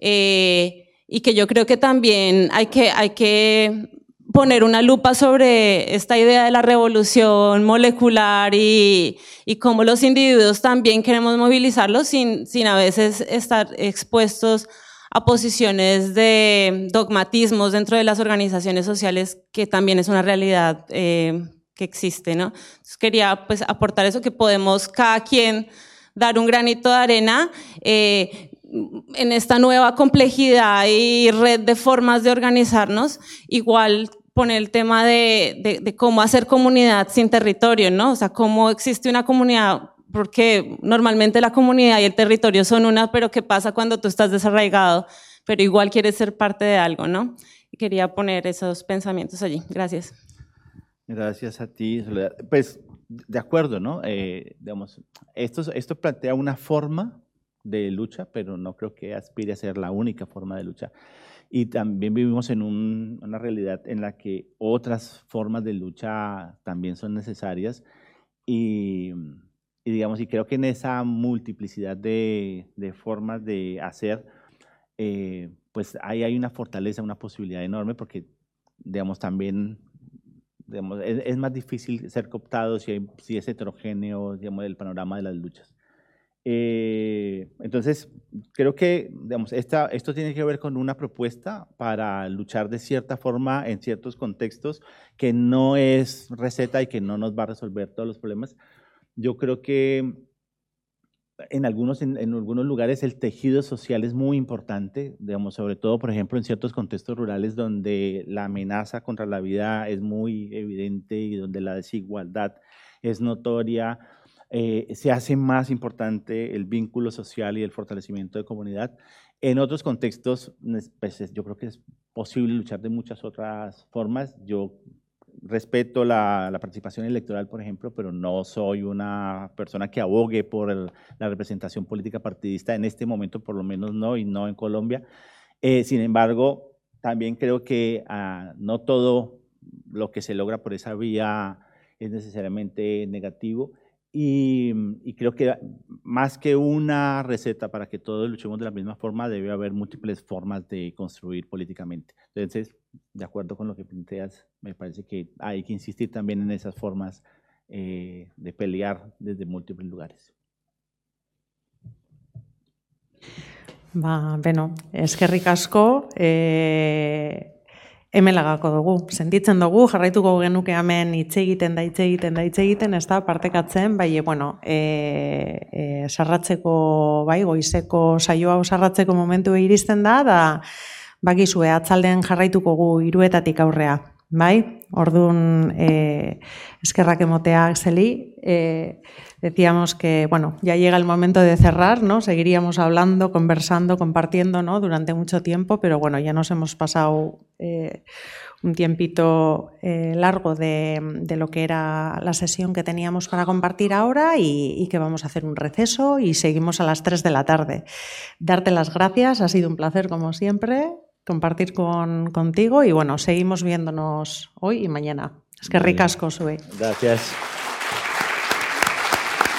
eh, y que yo creo que también hay que, hay que poner una lupa sobre esta idea de la revolución molecular y, y cómo los individuos también queremos movilizarlos sin, sin a veces estar expuestos a posiciones de dogmatismos dentro de las organizaciones sociales, que también es una realidad eh, que existe, ¿no? Entonces quería pues aportar eso, que podemos cada quien dar un granito de arena eh, en esta nueva complejidad y red de formas de organizarnos, igual poner el tema de, de, de cómo hacer comunidad sin territorio, ¿no? O sea, cómo existe una comunidad, porque normalmente la comunidad y el territorio son una, pero ¿qué pasa cuando tú estás desarraigado, pero igual quieres ser parte de algo, ¿no? Y quería poner esos pensamientos allí. Gracias. Gracias a ti, Soledad. Pues, de acuerdo, ¿no? Eh, digamos, esto, esto plantea una forma de lucha, pero no creo que aspire a ser la única forma de lucha. Y también vivimos en un, una realidad en la que otras formas de lucha también son necesarias. Y, y digamos, y creo que en esa multiplicidad de, de formas de hacer, eh, pues ahí hay una fortaleza, una posibilidad enorme, porque, digamos, también... Digamos, es, es más difícil ser cooptado si, hay, si es heterogéneo, digamos, el panorama de las luchas. Eh, entonces, creo que digamos, esta, esto tiene que ver con una propuesta para luchar de cierta forma en ciertos contextos, que no es receta y que no nos va a resolver todos los problemas. Yo creo que en algunos, en, en algunos lugares el tejido social es muy importante, digamos, sobre todo, por ejemplo, en ciertos contextos rurales donde la amenaza contra la vida es muy evidente y donde la desigualdad es notoria, eh, se hace más importante el vínculo social y el fortalecimiento de comunidad. En otros contextos, pues, yo creo que es posible luchar de muchas otras formas. Yo respeto la, la participación electoral, por ejemplo, pero no soy una persona que abogue por el, la representación política partidista en este momento, por lo menos no, y no en Colombia. Eh, sin embargo, también creo que uh, no todo lo que se logra por esa vía es necesariamente negativo. Y, y creo que más que una receta para que todos luchemos de la misma forma, debe haber múltiples formas de construir políticamente. Entonces, de acuerdo con lo que planteas, me parece que hay que insistir también en esas formas eh, de pelear desde múltiples lugares. Ba, beno, eskerrik asko, e, hemen lagako dugu. Sentitzen dugu, jarraituko genuke hemen hitz egiten da, hitz egiten da, hitz egiten, ez da, partekatzen, bai, bueno, e, e, sarratzeko, bai, goizeko saio hau sarratzeko momentu iristen da, da, bakizue, atzalden jarraituko gu hiruetatik aurrea, bai? Orduan, eh, eskerrak emotea Axeli, eh, decíamos que, bueno, ya llega el momento de cerrar, ¿no? Seguiríamos hablando, conversando, compartiendo, ¿no? Durante mucho tiempo, pero bueno, ya nos hemos pasado eh, un tiempito eh, largo de, de lo que era la sesión que teníamos para compartir ahora y, y que vamos a hacer un receso y seguimos a las tres de la tarde. Darte las gracias, ha sido un placer como siempre compartir con, contigo y bueno, seguimos viéndonos hoy y mañana. Es que ricasco, Sue. Gracias.